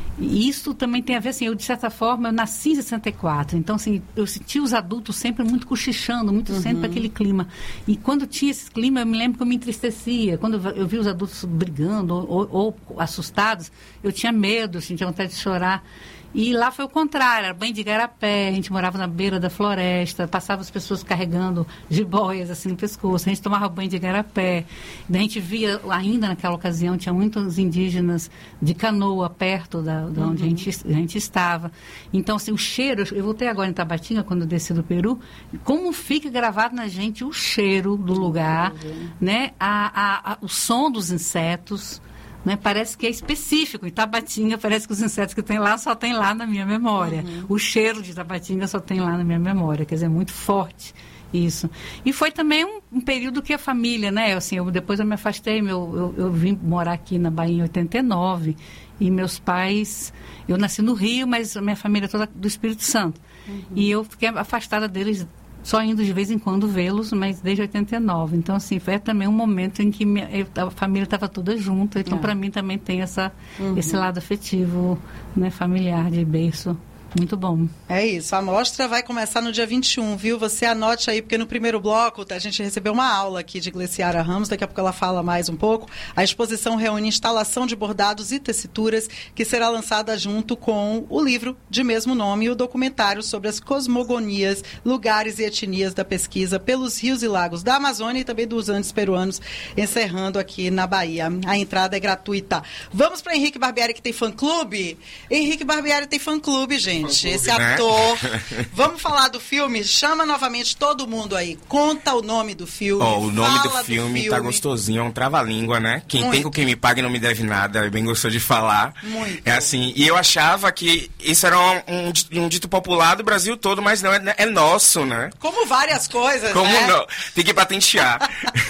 Isso também tem a ver, assim, eu de certa forma, eu nasci em sessenta e quatro, então assim, eu senti os adultos sempre muito cochichando, muito uhum. sempre aquele clima. E quando tinha esse clima, eu me lembro que eu me entristecia. Quando eu vi os adultos brigando ou, ou, ou assustados, eu tinha medo, eu sentia vontade de chorar. E lá foi o contrário, era banho de igarapé, a gente morava na beira da floresta, passava as pessoas carregando jiboias assim no pescoço, a gente tomava banho de igarapé. A gente via, ainda naquela ocasião, tinha muitos indígenas de canoa perto da, de onde uhum. a, gente, a gente estava. Então, assim, o cheiro, eu voltei agora em Tabatinga, quando eu desci do Peru, como fica gravado na gente o cheiro do lugar, uhum. né? a, a, a, o som dos insetos. Né? Parece que é específico. Em Tabatinga, parece que os insetos que tem lá só tem lá na minha memória. Uhum. O cheiro de Tabatinga só tem lá na minha memória. Quer dizer, é muito forte isso. E foi também um, um período que a família, né? Assim, eu, depois eu me afastei, meu, eu, eu vim morar aqui na Bahia em oitenta e nove. E meus pais... Eu nasci no Rio, mas a minha família é toda do Espírito Santo. Uhum. E eu fiquei afastada deles, só indo de vez em quando vê-los, mas desde oitenta e nove. Então, assim, foi também um momento em que minha, eu, a família estava toda junta. Então, é. para mim, também tem essa, uhum. esse lado afetivo, né, familiar, de berço. Muito bom. É isso. A mostra vai começar no dia vinte e um, viu? Você anote aí, porque no primeiro bloco a gente recebeu uma aula aqui de Gleciara Ramos, daqui a pouco ela fala mais um pouco. A exposição reúne instalação de bordados e tecituras que será lançada junto com o livro de mesmo nome e o documentário sobre as cosmogonias, lugares e etnias da pesquisa pelos rios e lagos da Amazônia e também dos Andes peruanos, encerrando aqui na Bahia. A entrada é gratuita. Vamos para Henrique Barbieri, que tem fã-clube? Henrique Barbieri tem fã-clube, gente. Esse ator. Né? Vamos falar do filme? Chama novamente todo mundo aí. Conta o nome do filme. Oh, o nome do filme, do filme tá gostosinho. É um trava-língua, né? Quem Muito. tem com quem me paga e não me deve nada. Eu bem gostou de falar. Muito. É assim. E eu achava que isso era um, um, um dito popular do Brasil todo, mas não, é, é nosso, né? Como várias coisas, Como né? não? Tem que patentear.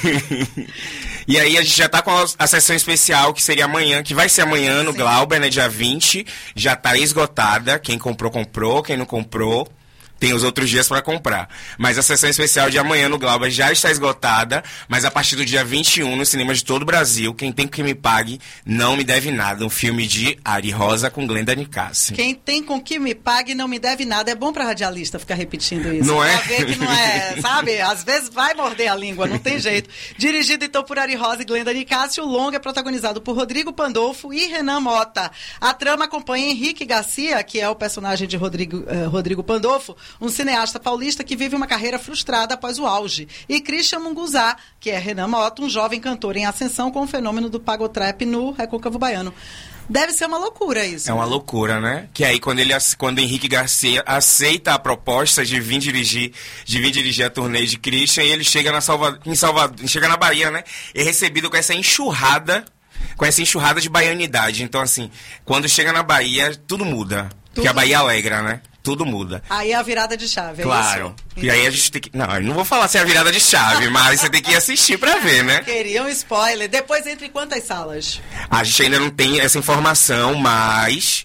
E aí a gente já tá com a, a sessão especial, que seria amanhã, que vai ser amanhã no Sim. Glauber, né? Dia vinte. Já tá esgotada. Quem comprou, comprou. Quem não comprou, tem os outros dias para comprar. Mas a sessão especial de amanhã no Glauber já está esgotada, mas a partir do dia vinte e um, nos cinemas de todo o Brasil, Quem Tem Que Me Pague Não Me Deve Nada, um filme de Ari Rosa com Glenda Nicassi. Quem tem com que me pague não me deve nada. É bom para radialista ficar repetindo isso. Não é? Pra ver que não é, sabe? Às vezes vai morder a língua, não tem jeito. Dirigido então por Ari Rosa e Glenda Nicassi, o longa é protagonizado por Rodrigo Pandolfo e Renan Mota. A trama acompanha Henrique Garcia, que é o personagem de Rodrigo, uh, Rodrigo Pandolfo, um cineasta paulista que vive uma carreira frustrada após o auge. E Christian Munguzá, que é Renan Mota, um jovem cantor em ascensão com o fenômeno do pagotrap no Recôncavo Baiano. Deve ser uma loucura isso. É uma né? loucura, né? Que aí quando ele quando Henrique Garcia aceita a proposta de vir dirigir, de vir dirigir a turnê de Christian, e ele chega na Salva, em Salvador, chega na Bahia, né? É recebido com essa enxurrada, com essa enxurrada de baianidade. Então, assim, quando chega na Bahia, tudo muda. Tudo porque a Bahia alegra, né? Tudo muda. Aí é a virada de chave, é claro. isso? E aí a gente tem que... Não, eu não vou falar se é a virada de chave, mas você tem que ir assistir pra ver, né? Queria um spoiler. Depois, entre quantas salas? A gente ainda não tem essa informação, mas...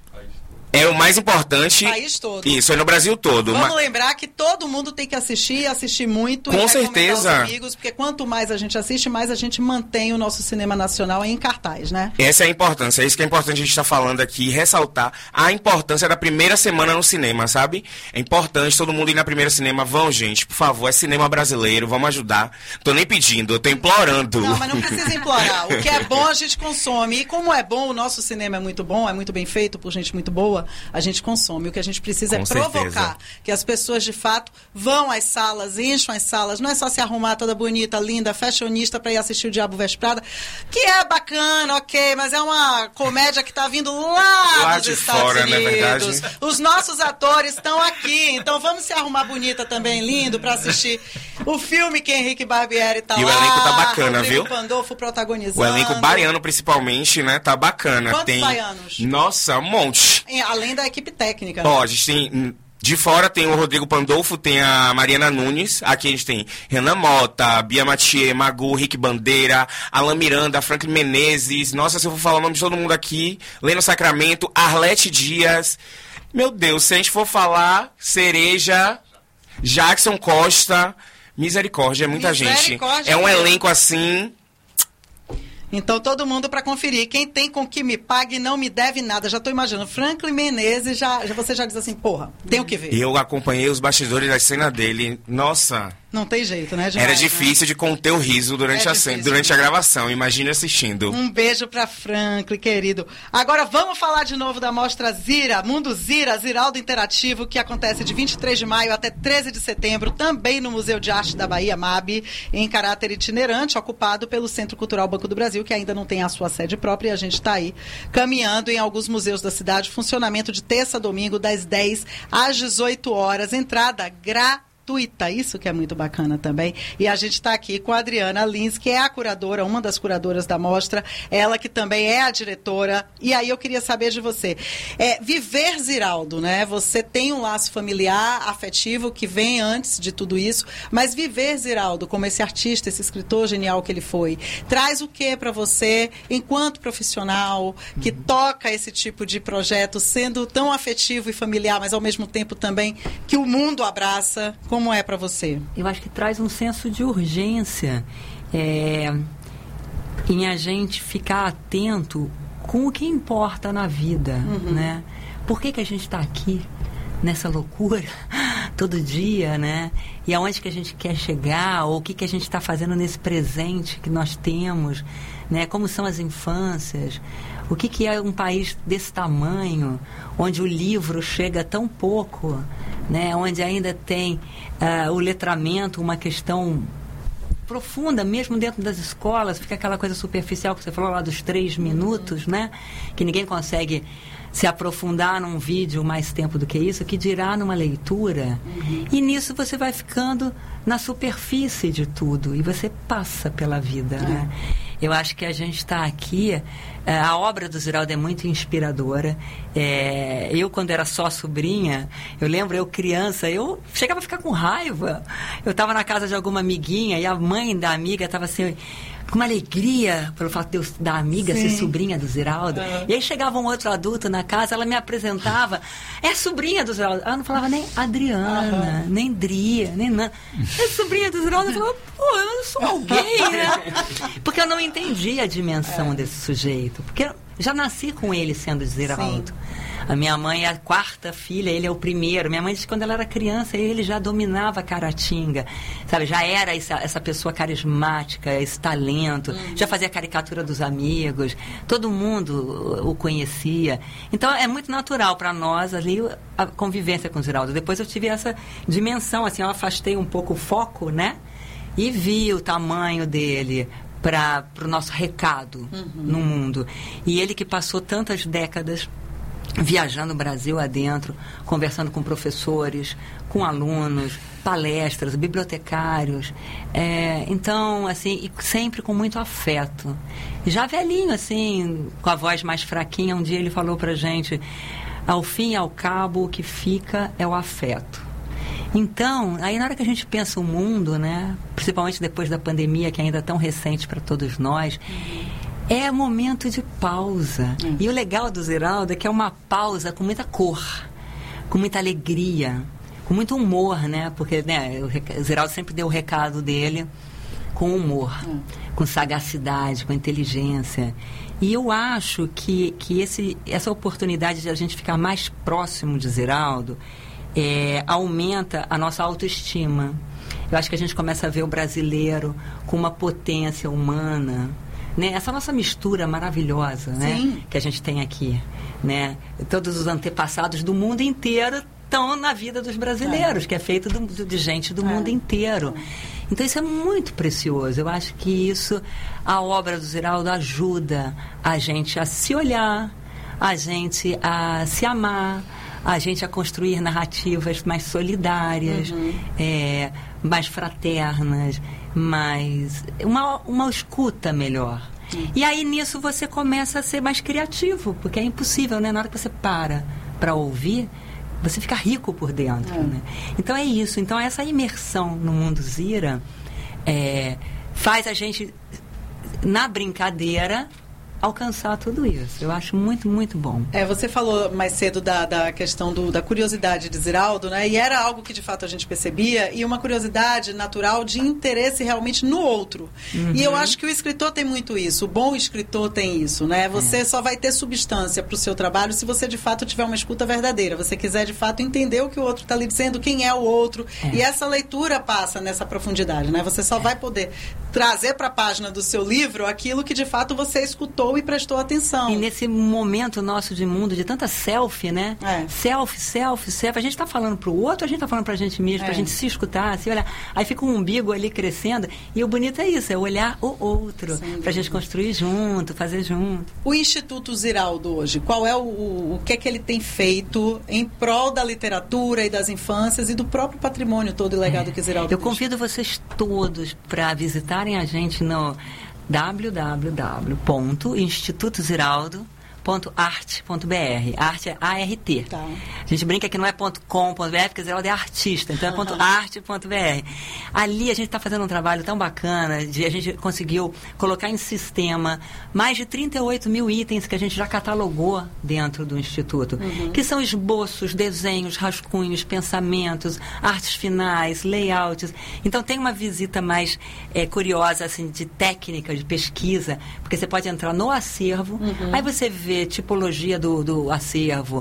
É o mais importante. País todo. Isso, é no Brasil todo. Vamos Ma... lembrar que todo mundo tem que assistir, assistir muito. Com e certeza. Os amigos, porque quanto mais a gente assiste, mais a gente mantém o nosso cinema nacional em cartaz, né? Essa é a importância, é isso que é importante a gente estar falando aqui, ressaltar a importância da primeira semana no cinema, sabe? É importante todo mundo ir na primeira cinema. Vão, gente, por favor, é cinema brasileiro, vamos ajudar. Tô nem pedindo, eu tô implorando. Não, mas não precisa implorar. O que é bom, a gente consome. E como é bom, o nosso cinema é muito bom, é muito bem feito por gente muito boa, a gente consome. O que a gente precisa Com é provocar certeza. que as pessoas, de fato, vão às salas, encham as salas. Não é só se arrumar toda bonita, linda, fashionista para ir assistir o Diabo Veste Prada, que é bacana, ok, mas é uma comédia que está vindo lá, lá dos de Estados fora, Unidos. Não é verdade? Os nossos atores estão aqui, então vamos se arrumar bonita também, lindo, para assistir o filme que Henrique Barbieri tá e lá. E o elenco tá bacana, Rodrigo viu? Pandolfo protagonizando. O elenco baiano, principalmente, né? Tá bacana. Quantos tem... baianos? Nossa, um monte. Além da equipe técnica. Né? Ó, a gente tem De fora tem o Rodrigo Pandolfo, tem a Mariana Nunes. Aqui a gente tem Renan Mota, Bia Mathieu, Magu, Rick Bandeira, Alan Miranda, Franklin Menezes. Nossa, se eu for falar o nome de todo mundo aqui. Leno Sacramento, Arlete Dias. Meu Deus, se a gente for falar Cereja, Jackson Costa, misericórdia, é muita gente. É um elenco assim... Então, todo mundo para conferir. Quem tem com que me pague não me deve nada. Já estou imaginando. Franklin Menezes, já, já, você já diz assim, porra, tem o que ver. Eu acompanhei os bastidores da cena dele. Nossa... Não tem jeito, né, Era difícil né? de conter o riso durante, é a, cena, durante a gravação. Imagine assistindo. Um beijo pra Franklin, querido. Agora vamos falar de novo da mostra Zira, Mundo Zira, Ziraldo Interativo, que acontece de vinte e três de maio até treze de setembro, também no Museu de Arte da Bahia, M A B, em caráter itinerante, ocupado pelo Centro Cultural Banco do Brasil, que ainda não tem a sua sede própria, e a gente está aí caminhando em alguns museus da cidade. Funcionamento de terça a domingo, das dez às dezoito horas. Entrada gratuita. Isso que é muito bacana também. E a gente está aqui com a Adriana Lins, que é a curadora, uma das curadoras da mostra, ela que também é a diretora. E aí eu queria saber de você. É, viver Ziraldo, né? Você tem um laço familiar, afetivo, que vem antes de tudo isso, mas viver Ziraldo como esse artista, esse escritor genial que ele foi, traz o que para você, enquanto profissional, que uhum. toca esse tipo de projeto, sendo tão afetivo e familiar, mas ao mesmo tempo também que o mundo abraça? Como é para você? Eu acho que traz um senso de urgência é, em a gente ficar atento com o que importa na vida, uhum. né? Por que que a gente está aqui nessa loucura todo dia, né? E aonde que a gente quer chegar, ou o que que a gente está fazendo nesse presente que nós temos, né? Como são as infâncias, o que que é um país desse tamanho, onde o livro chega tão pouco, né? Onde ainda tem uh, o letramento, uma questão profunda, mesmo dentro das escolas, fica aquela coisa superficial que você falou lá dos três minutos, né? Que ninguém consegue se aprofundar num vídeo mais tempo do que isso, que dirá numa leitura. Uhum. E nisso você vai ficando na superfície de tudo e você passa pela vida, uhum. né? Eu acho que a gente está aqui, a obra do Ziraldo é muito inspiradora. É, eu, quando era só sobrinha, eu lembro, eu criança, eu chegava a ficar com raiva. Eu estava na casa de alguma amiguinha e a mãe da amiga estava assim, com uma alegria pelo fato de eu, da amiga Sim. ser sobrinha do Ziraldo. Uhum. E aí chegava um outro adulto na casa, ela me apresentava, é sobrinha do Ziraldo. Ela não falava nem Adriana, uhum. nem Dria, nem Nana. É sobrinha do Ziraldo. Eu falava, pô, eu não sou alguém, né? Porque eu não entendi a dimensão é. desse sujeito. Porque eu já nasci com ele sendo Ziraldo. Sim. A minha mãe é a quarta filha, ele é o primeiro. Minha mãe disse que quando ela era criança, ele já dominava a Caratinga, sabe? Já era essa, essa pessoa carismática, esse talento, uhum. já fazia caricatura dos amigos, todo mundo o conhecia. Então, é muito natural para nós ali a convivência com o Ziraldo. Depois eu tive essa dimensão, assim, eu afastei um pouco o foco, né? E vi o tamanho dele para o nosso recado uhum. no mundo. E ele que passou tantas décadas viajando o Brasil adentro, conversando com professores, com alunos, palestras, bibliotecários. É, então, assim, e sempre com muito afeto. Já velhinho, assim, com a voz mais fraquinha, um dia ele falou pra gente, ao fim e ao cabo, o que fica é o afeto. Então, aí na hora que a gente pensa o mundo, né, principalmente depois da pandemia, que ainda é tão recente para todos nós, é momento de pausa. Hum. E o legal do Ziraldo é que é uma pausa com muita cor, com muita alegria, com muito humor, né? Porque né, o Ziraldo sempre deu o recado dele com humor, hum. com sagacidade, com inteligência. E eu acho que, que esse, essa oportunidade de a gente ficar mais próximo de Ziraldo é, aumenta a nossa autoestima. Eu acho que a gente começa a ver o brasileiro com uma potência humana, né? Essa nossa mistura maravilhosa, né? Que a gente tem aqui, né? Todos os antepassados do mundo inteiro estão na vida dos brasileiros, é. que é feito do, de gente do é. mundo inteiro. Então isso é muito precioso. Eu acho que isso, a obra do Ziraldo ajuda a gente a se olhar, a gente a se amar, a gente a construir narrativas mais solidárias, uhum. é, mais fraternas, mais uma, uma escuta melhor. Uhum. E aí nisso você começa a ser mais criativo, porque é impossível, né? Na hora que você para para ouvir, você fica rico por dentro, é. né? Então é isso. Então essa imersão no mundo Zira é, faz a gente, na brincadeira, alcançar tudo isso. Eu acho muito, muito bom. É, você falou mais cedo da, da questão do, da curiosidade de Ziraldo, né? E era algo que de fato a gente percebia, e uma curiosidade natural de interesse realmente no outro. Uhum. E eu acho que o escritor tem muito isso, o bom escritor tem isso, né? Você é. só vai ter substância para o seu trabalho se você de fato tiver uma escuta verdadeira, você quiser de fato entender o que o outro está lhe dizendo, quem é o outro, é. e essa leitura passa nessa profundidade, né? Você só é. vai poder trazer para a página do seu livro aquilo que de fato você escutou e prestou atenção. E nesse momento nosso de mundo, de tanta selfie, né? É. Selfie, selfie, selfie. A gente está falando pro outro, a gente está falando pra gente mesmo, é. pra gente se escutar, se olhar. Aí fica um umbigo ali crescendo. E o bonito é isso, é olhar o outro. Sem pra gente construir junto, fazer junto. O Instituto Ziraldo hoje, qual é o, o, o que é que ele tem feito em prol da literatura e das infâncias e do próprio patrimônio todo e legado é. que Ziraldo Eu convido deixa. vocês todos para visitarem a gente no w w w ponto instituto ziraldo ponto arte ponto b r. Arte é A R T. Tá. A gente brinca que não é .com ponto b r, porque Ziraldo é artista, então é ponto arte ponto b r. Ali a gente está fazendo um trabalho tão bacana, de, a gente conseguiu colocar em sistema mais de trinta e oito mil itens que a gente já catalogou dentro do Instituto, uhum. que são esboços, desenhos, rascunhos, pensamentos, artes finais, layouts. Então tem uma visita mais é, curiosa, assim, de técnica, de pesquisa, porque você pode entrar no acervo, uhum. aí você vê tipologia do, do acervo,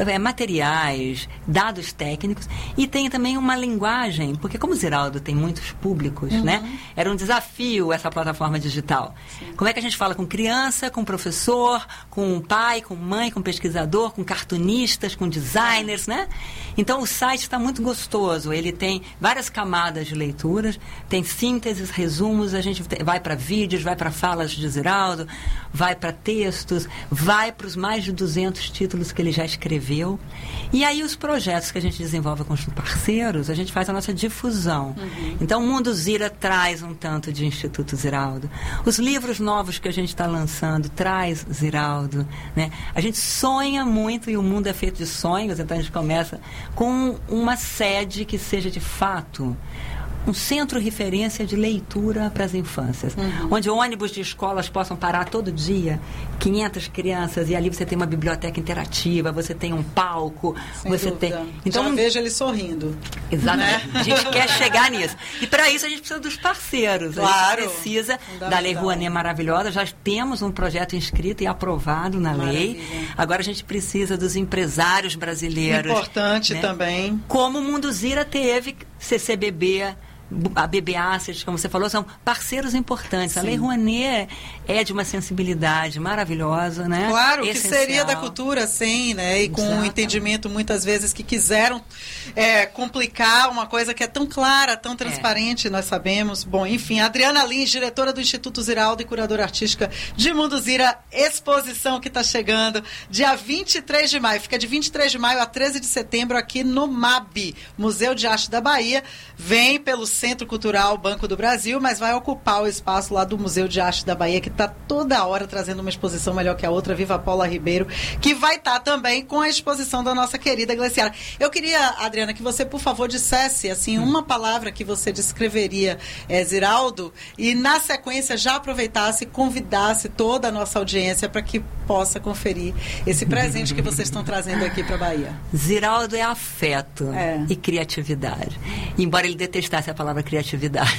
materiais, dados técnicos, e tem também uma linguagem, porque como o Ziraldo tem muitos públicos, uhum. né? Era um desafio essa plataforma digital. Sim. Como é que a gente fala com criança, com professor, com pai, com mãe, com pesquisador, com cartunistas, com designers, né? Então o site está muito gostoso, ele tem várias camadas de leituras, tem sínteses, resumos, a gente vai para vídeos, vai para falas de Ziraldo, vai para textos, vai para os mais de duzentos títulos que ele já escreveu. E aí os projetos que a gente desenvolve com os parceiros, a gente faz a nossa difusão. Uhum. Então o Mundo Zira traz um tanto de Instituto Ziraldo. Os livros novos que a gente está lançando traz Ziraldo, né? A gente sonha muito, e o mundo é feito de sonhos, então a gente começa com uma sede que seja de fato um centro referência de leitura para as infâncias, uhum. onde ônibus de escolas possam parar todo dia, quinhentas crianças, e ali você tem uma biblioteca interativa, você tem um palco, Sem você dúvida. tem... Então, já vejo ele sorrindo. Exatamente. Né? A gente quer chegar nisso. E para isso a gente precisa dos parceiros. Claro. A gente precisa da Lei Rouanet maravilhosa. Já temos um projeto inscrito e aprovado na Maravilha. lei. Agora a gente precisa dos empresários brasileiros. Importante, né? Também. Como o Mundo Zira teve, C C B B, a B B Assets, como você falou, são parceiros importantes. Sim. A Lei Rouanet é de uma sensibilidade maravilhosa, né? Claro, Essencial. Que seria da cultura sem, né? E com um entendimento, muitas vezes, que quiseram é, complicar uma coisa que é tão clara, tão transparente, é. nós sabemos. Bom, enfim, Adriana Lins, diretora do Instituto Ziraldo e curadora artística de Mundo Zira, exposição que está chegando dia vinte e três de maio. Fica de vinte e três de maio a treze de setembro aqui no M A B, Museu de Arte da Bahia. Vem pelo Centro Cultural Banco do Brasil, mas vai ocupar o espaço lá do Museu de Arte da Bahia, que está toda hora trazendo uma exposição melhor que a outra, Viva Paula Ribeiro, que vai estar tá também com a exposição da nossa querida Gleciara. Eu queria, Adriana, que você, por favor, dissesse assim, hum. uma palavra que você descreveria é, Ziraldo, e na sequência já aproveitasse e convidasse toda a nossa audiência para que possa conferir esse presente que vocês estão trazendo aqui para a Bahia. Ziraldo é afeto é. e criatividade. Embora ele detestasse a palavra criatividade.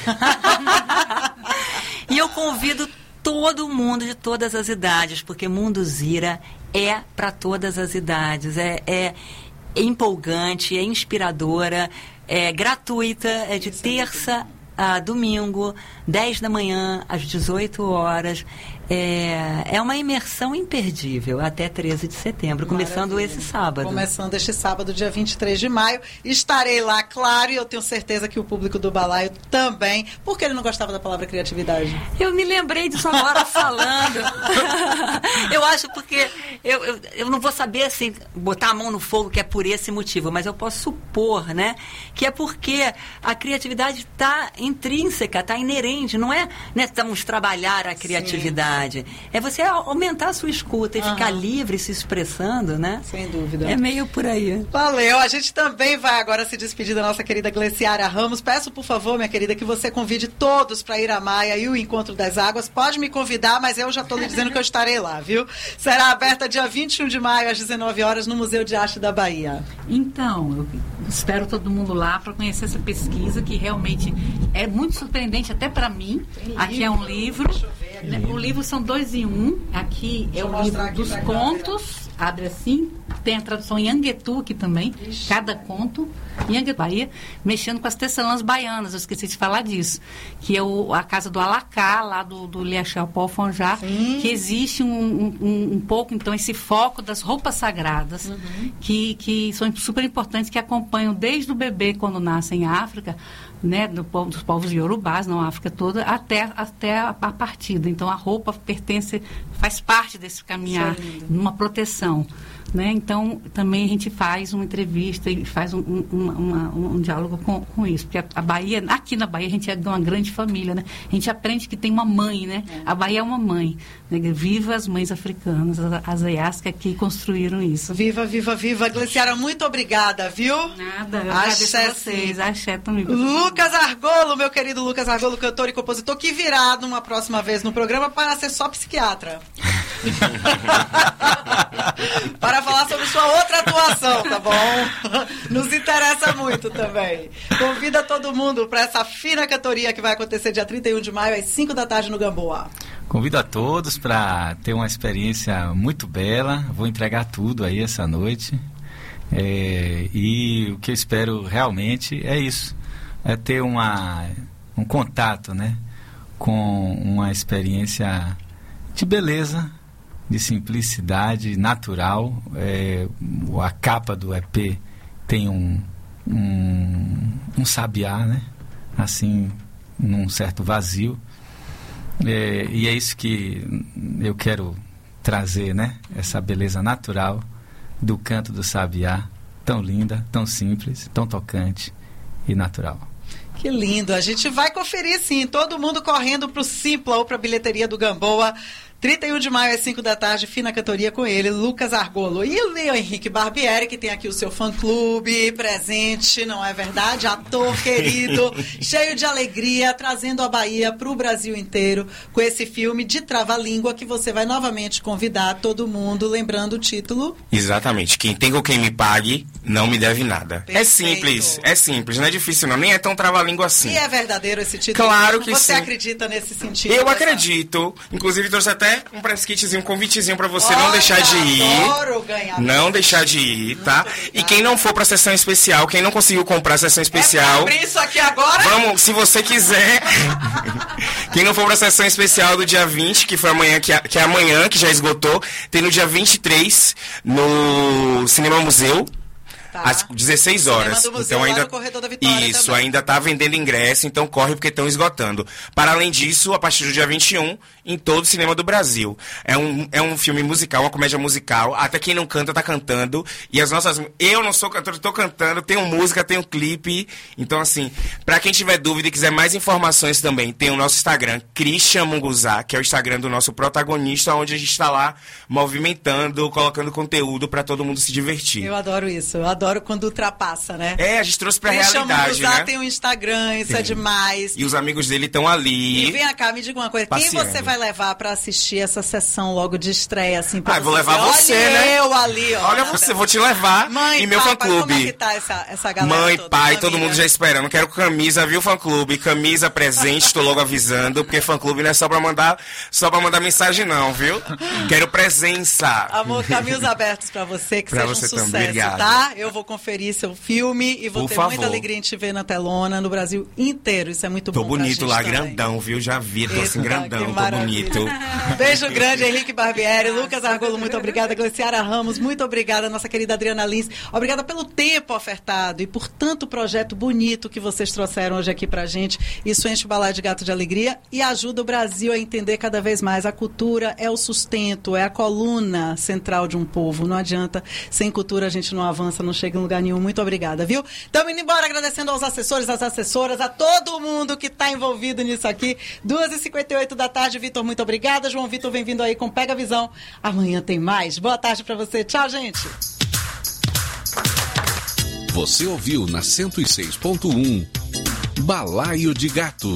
E eu convido todo mundo de todas as idades, porque Mundo Zira é para todas as idades. É, é empolgante, é inspiradora, é gratuita, é de terça a domingo, dez da manhã às dezoito horas. É, é uma imersão imperdível até treze de setembro, começando Maravilha. esse sábado. Começando este sábado, dia vinte e três de maio. Estarei lá, claro, e eu tenho certeza que o público do Balaio também. Por que ele não gostava da palavra criatividade? Eu me lembrei disso agora falando. Eu acho porque eu, eu, eu não vou saber, assim, botar a mão no fogo que é por esse motivo, mas eu posso supor, né, que é porque a criatividade está intrínseca, está inerente, não é, né, vamos trabalhar a criatividade. Sim. É você aumentar a sua escuta e uhum. ficar livre, se expressando, né? Sem dúvida. É meio por aí. Valeu. A gente também vai agora se despedir da nossa querida Gleciara Ramos. Peço, por favor, minha querida, que você convide todos para ir à Maia e o Encontro das Águas. Pode me convidar, mas eu já estou lhe dizendo que eu estarei lá, viu? Será aberta dia vinte e um de maio, às dezenove horas, no Museu de Arte da Bahia. Então, eu espero todo mundo lá para conhecer essa pesquisa, que realmente é muito surpreendente até para mim. Aqui é um livro. O livro são dois em um. Aqui é o livro dos contos. Abre assim, tem a tradução em Anguetu aqui também, Ixi. cada conto em Anguetu, Bahia, mexendo com as tecelãs baianas, eu esqueci de falar disso, que é o, a casa do Alacá, lá do, do Liachel Paul Fonjá, que existe um, um, um pouco, então, esse foco das roupas sagradas, uhum. que, que são super importantes, que acompanham desde o bebê, quando nasce em África, né, do povo, dos povos iorubás, na África toda, até, até a, a partida. Então, a roupa pertence, faz parte desse caminhar, numa proteção. Né? Então, também a gente faz uma entrevista e faz um, um, uma, um, um diálogo com, com isso. Porque a, a Bahia, aqui na Bahia, a gente é de uma grande família, né? A gente aprende que tem uma mãe, né? É. A Bahia é uma mãe. Né? Viva as mães africanas, as, as aiás que aqui construíram isso. Viva, viva, viva. Gleciara, muito obrigada, viu? Nada, eu agradeço a vocês. Axé também. Lucas Argolo, meu querido Lucas Argolo, cantor e compositor, que virá numa próxima vez no programa para ser só psiquiatra. Para falar sobre sua outra atuação, tá bom? Nos interessa muito também. Convida todo mundo para essa fina cantoria que vai acontecer dia trinta e um de maio, às cinco da tarde, no Gamboa. Convido a todos para ter uma experiência muito bela. Vou entregar tudo aí essa noite. É, e o que eu espero realmente é isso. É ter uma, um contato, né, com uma experiência de beleza, de simplicidade natural. É, a capa do E P tem um, um, um sabiá, né? Assim, num certo vazio. É, e é isso que eu quero trazer, né? Essa beleza natural do canto do sabiá, tão linda, tão simples, tão tocante e natural. Que lindo, a gente vai conferir sim, todo mundo correndo para o Simpla ou para a bilheteria do Gamboa. trinta e um de maio, às cinco da tarde, fina cantoria com ele, Lucas Argolo. E o Leo Henrique Barbieri, que tem aqui o seu fã-clube presente, não é verdade? Ator querido, cheio de alegria, trazendo a Bahia para o Brasil inteiro com esse filme de trava-língua que você vai novamente convidar todo mundo, lembrando o título. Exatamente. Quem tem com quem me pague, não me deve nada. Perfeito. É simples, é simples, não é difícil não, nem é tão trava-língua assim. E é verdadeiro esse título? Claro que você sim. Você acredita nesse sentido? Eu acredito. Inclusive, trouxe até um press kitzinho, um convitezinho pra você. Olha, não deixar de ir. Adoro ganhar. Não deixar de ir, tá? E quem não for pra sessão especial, quem não conseguiu comprar a sessão especial... É pra abrir isso aqui agora? Vamos, se você quiser. Quem não for pra sessão especial do dia vinte, que foi amanhã, que é, que é amanhã, que já esgotou, tem no dia vinte e três, no Cinema Museu. Tá. Às dezesseis horas. Museu, então ainda isso, também. ainda tá vendendo ingresso, então corre porque estão esgotando. Para além disso, a partir do dia vinte e um, em todo o cinema do Brasil. É um, é um filme musical, uma comédia musical. Até quem não canta, tá cantando. E as nossas... Eu não sou cantor, tô cantando. Tenho música, tenho clipe. Então, assim, pra quem tiver dúvida e quiser mais informações também, tem o nosso Instagram, Christian Munguzá, que é o Instagram do nosso protagonista, onde a gente tá lá movimentando, colocando conteúdo pra todo mundo se divertir. Eu adoro isso. Eu adoro quando ultrapassa, né? É, a gente trouxe pra Christian realidade, Munguzá, né? Tem um Instagram, isso Sim. é demais. E os amigos dele estão ali. E vem cá, me diga uma coisa. Passeando. Quem você vai levar pra assistir essa sessão logo de estreia, assim? Pra ah, vou levar você, Olha né? eu ali, ó. Olha você, vou te levar. Mãe, e meu fã-clube. Como é que tá essa, essa galera Mãe, toda, pai, família? todo mundo já esperando. Quero camisa, viu, fã-clube? Camisa presente, tô logo avisando, porque fã-clube não é só pra mandar, só pra mandar mensagem não, viu? Quero presença. Amor, caminhos abertos pra você, que pra seja você um sucesso, também. Obrigado. tá? Eu vou conferir seu filme e vou Por ter favor. muita alegria em te ver na telona, no Brasil inteiro. Isso é muito Tô bom. Tô bonito lá, também. grandão, viu? Já vi, tô assim, Eita, grandão, que tô bonito. Beijo grande, Henrique Barbieri, Lucas Argolo, muito obrigada, Gleciara Ramos, muito obrigada, nossa querida Adriana Lins, obrigada pelo tempo ofertado e por tanto projeto bonito que vocês trouxeram hoje aqui pra gente. Isso enche o Balaio de Gato de alegria e ajuda o Brasil a entender cada vez mais. A cultura é o sustento, é a coluna central de um povo. Não adianta, sem cultura a gente não avança, não chega em lugar nenhum. Muito obrigada, viu? Estamos indo embora agradecendo aos assessores, às assessoras, a todo mundo que está envolvido nisso aqui. duas e cinquenta e oito da tarde, Vitor, muito obrigada. João Vitor vem vindo aí com Pega Visão. Amanhã tem mais. Boa tarde para você. Tchau, gente. Você ouviu na cento e seis ponto um Balaio de Gato.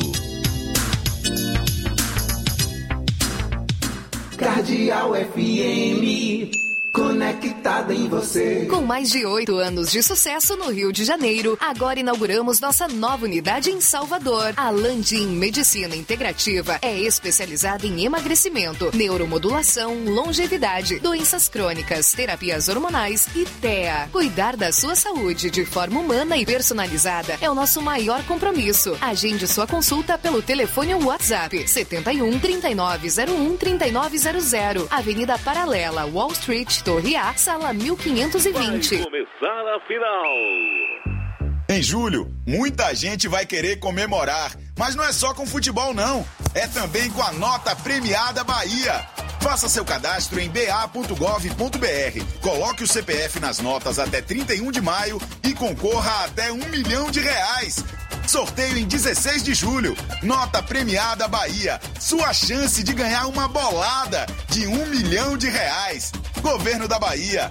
Cardeal F M, conectada em você. Com mais de oito anos de sucesso no Rio de Janeiro, agora inauguramos nossa nova unidade em Salvador. A Landim Medicina Integrativa é especializada em emagrecimento, neuromodulação, longevidade, doenças crônicas, terapias hormonais e T E A. Cuidar da sua saúde de forma humana e personalizada é o nosso maior compromisso. Agende sua consulta pelo telefone ou WhatsApp setenta e um, trinta e nove zero um, trinta e nove zero zero, Avenida Paralela, Wall Street, Torre A, sala mil quinhentos e vinte. Vai começar a final. Em julho, muita gente vai querer comemorar, mas não é só com futebol não, é também com a Nota Premiada Bahia. Faça seu cadastro em b a ponto gov ponto b r, coloque o C P F nas notas até trinta e um de maio e concorra a até um milhão de reais. Sorteio em dezesseis de julho. Nota Premiada Bahia. Sua chance de ganhar uma bolada de um milhão de reais. Governo da Bahia.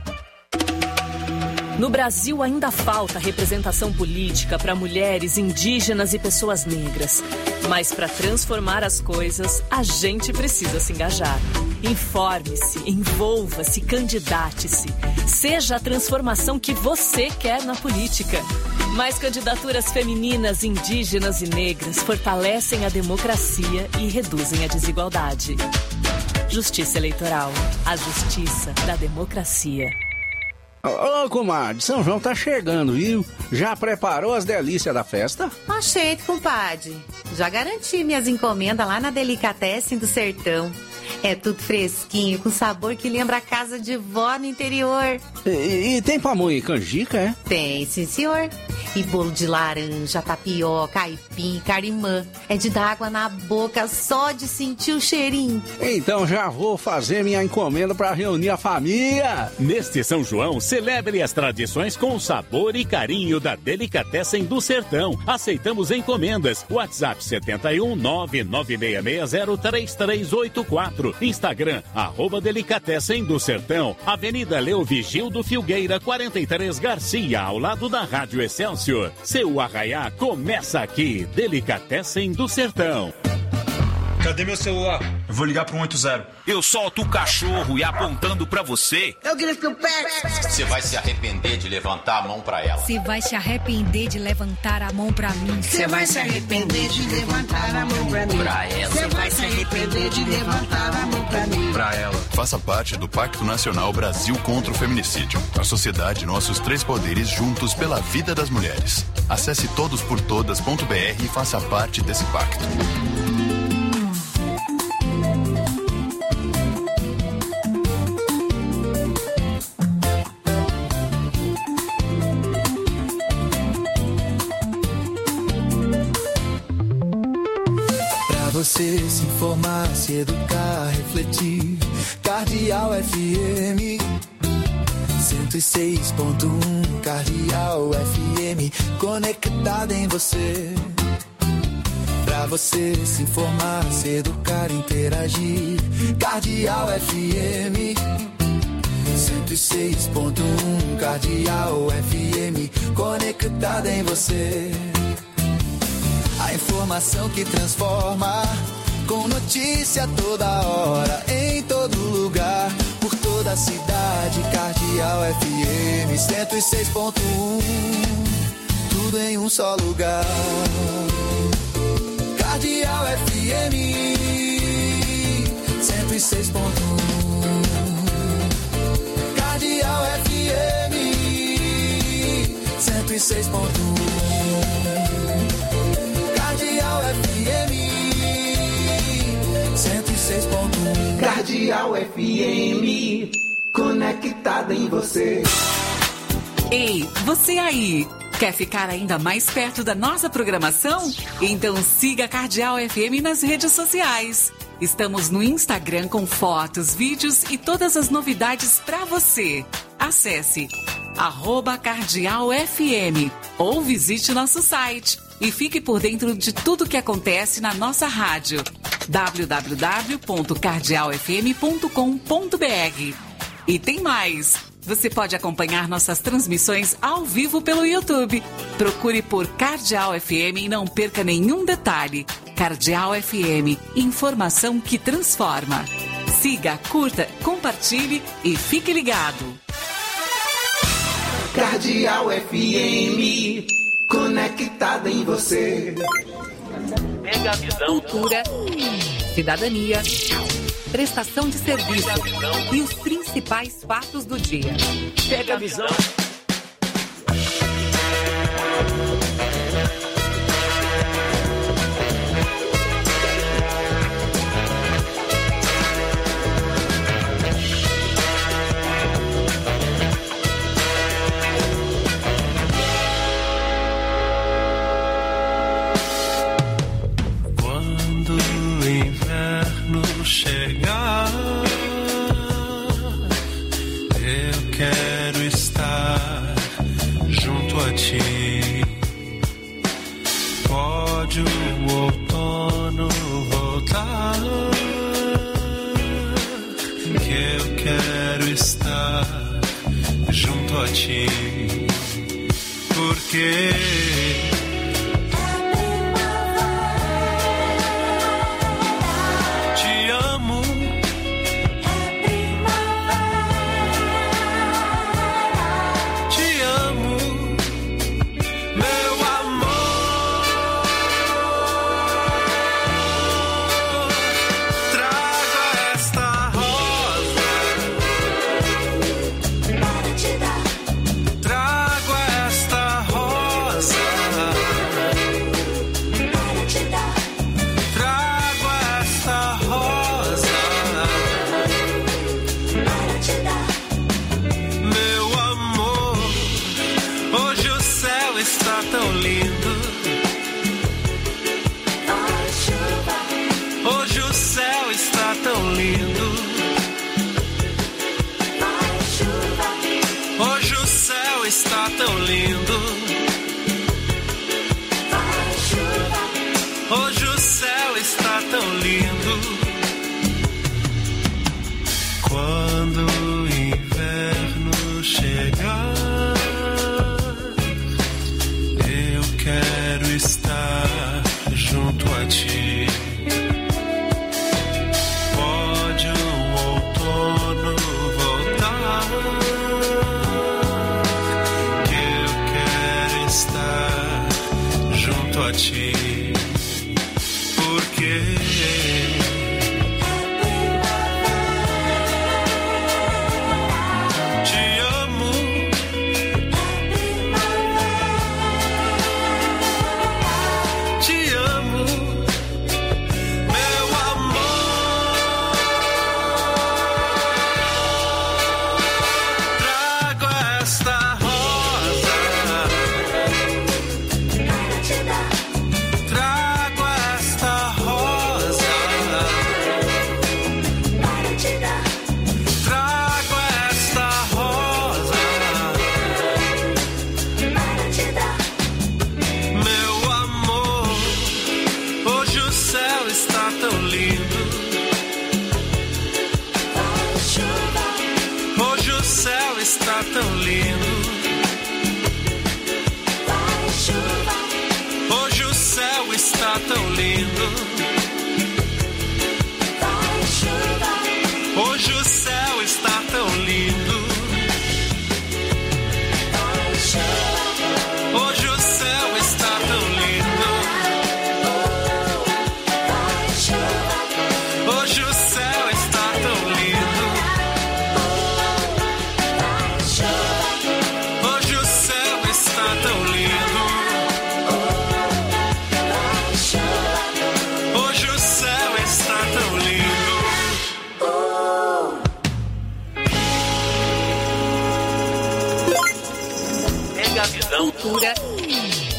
No Brasil ainda falta representação política para mulheres, indígenas e pessoas negras. Mas para transformar as coisas, a gente precisa se engajar. Informe-se, envolva-se, candidate-se. Seja a transformação que você quer na política. Mais candidaturas femininas, indígenas e negras fortalecem a democracia e reduzem a desigualdade. Justiça Eleitoral. A justiça da democracia. Ô, comadre, São João tá chegando, viu? Já preparou as delícias da festa? Achei, compadre. Já garanti minhas encomendas lá na Delicatessen do Sertão. É tudo fresquinho, com sabor que lembra a casa de vó no interior. E, e tem pamonha e canjica, é? Tem, sim, senhor. E bolo de laranja, tapioca, aipim, carimã. É de dar água na boca só de sentir o cheirinho. Então já vou fazer minha encomenda para reunir a família. Neste São João, celebre as tradições com o sabor e carinho da Delicatessen do Sertão. Aceitamos encomendas. WhatsApp setenta e um, nove nove seis seis zero, três três oito quatro. Instagram, arroba Delicatessen do Sertão. Avenida Leo Vigildo Filgueira, quarenta e três Garcia, ao lado da Rádio Excelsior. Seu arraiá começa aqui. Delicatessen do Sertão. Cadê meu celular? Eu vou ligar pro um oito zero. Eu solto o cachorro e apontando pra você. Eu grito no pé. Você vai se arrepender de levantar a mão pra ela. Você vai se arrepender de levantar a mão pra mim. Você vai se arrepender de levantar a mão pra mim. Pra ela. Você vai se arrepender de levantar a mão pra mim. Pra ela. Faça parte do Pacto Nacional Brasil contra o Feminicídio. A sociedade, nossos três poderes juntos pela vida das mulheres. Acesse todos por todas ponto b r e faça parte desse pacto. Você se informar, se educar, refletir. Cardeal F M cento e seis ponto um. Cardeal F M conectada em você. Pra você se informar, se educar, interagir. Cardeal F M cento e seis ponto um. Cardeal F M conectada em você. A informação que transforma, com notícia toda hora, em todo lugar, por toda a cidade. Cardeal F M cento e seis ponto um, tudo em um só lugar. Cardeal F M cento e seis ponto um, Cardeal F M cento e seis ponto um. Cardeal F M cento e seis ponto um. Cardeal F M, conectada em você. Ei, você aí, quer ficar ainda mais perto da nossa programação? Então siga a Cardeal F M nas redes sociais. Estamos no Instagram com fotos, vídeos e todas as novidades para você. Acesse arroba Cardeal F M ou visite nosso site e fique por dentro de tudo que acontece na nossa rádio. w w w ponto cardeal f m ponto com ponto b r. E tem mais! Você pode acompanhar nossas transmissões ao vivo pelo YouTube. Procure por Cardeal F M e não perca nenhum detalhe. Cardeal F M, informação que transforma. Siga, curta, compartilhe e fique ligado. Cardeal F M, conectada em você. Cultura, cidadania, prestação de serviço e os principais fatos do dia. Pega a visão. Quando o inverno chegar, eu quero estar junto a ti. Pode o outono voltar, que eu quero estar junto a ti. Porque te amo. Te amo, meu amor. Trago esta rosa para te dar. Trago esta rosa para te dar. Trago esta rosa para te dar. Meu amor, hoje o céu está tão lindo. Vai chuva. Hoje o céu está tão lindo. Vai chuva. Hoje o céu está tão lindo. Vai chuva. Hoje o céu está tão lindo. Quando o inverno chegar, eu quero estar junto a ti. Pode o outono voltar, que eu quero estar junto a ti. Porque te amo. Te amo, meu amor. Trago esta rosa para te dar. Trago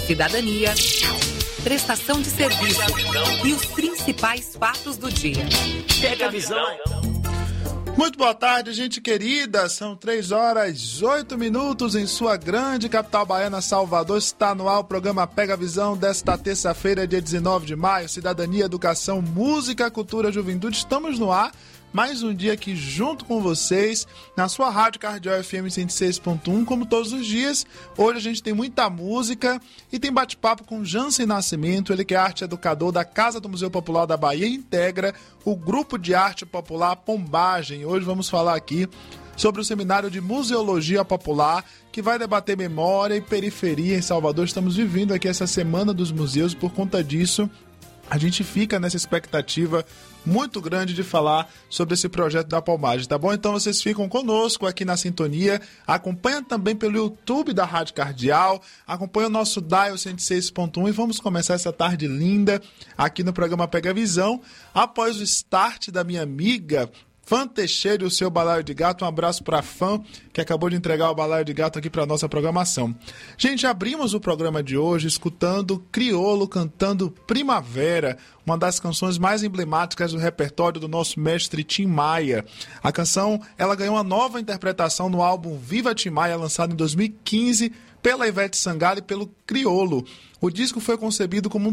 cidadania, prestação de serviço e os principais fatos do dia. Pega a visão. Muito boa tarde, gente querida. São três horas, oito minutos em sua grande capital baiana, Salvador. Está no ar o programa Pega a Visão desta terça-feira, dia dezenove de maio. Cidadania, educação, música, cultura, juventude. Estamos no ar. Mais um dia aqui junto com vocês, na sua Rádio Cardeal F M cento e seis ponto um, como todos os dias. Hoje a gente tem muita música e tem bate-papo com Jansen Nascimento, ele que é arte educador da Casa do Museu Popular da Bahia e integra o Grupo de Arte Popular Pombagem. Hoje vamos falar aqui sobre o Seminário de Museologia Popular, que vai debater memória e periferia em Salvador. Estamos vivendo aqui essa Semana dos Museus, por conta disso a gente fica nessa expectativa muito grande de falar sobre esse projeto da Pombagem, tá bom? Então vocês ficam conosco aqui na sintonia, acompanha também pelo YouTube da Rádio Cardeal, acompanha o nosso Dial cento e seis ponto um e vamos começar essa tarde linda aqui no programa Pega a Visão, após o start da minha amiga Fã Teixeira e o seu balaio de gato. Um abraço para a Fã, que acabou de entregar o balaio de gato aqui para a nossa programação. Gente, abrimos o programa de hoje escutando Criolo cantando Primavera, uma das canções mais emblemáticas do repertório do nosso mestre Tim Maia. A canção, ela ganhou uma nova interpretação no álbum Viva Tim Maia, lançado em dois mil e quinze pela Ivete Sangalo e pelo Criolo. O disco foi concebido como um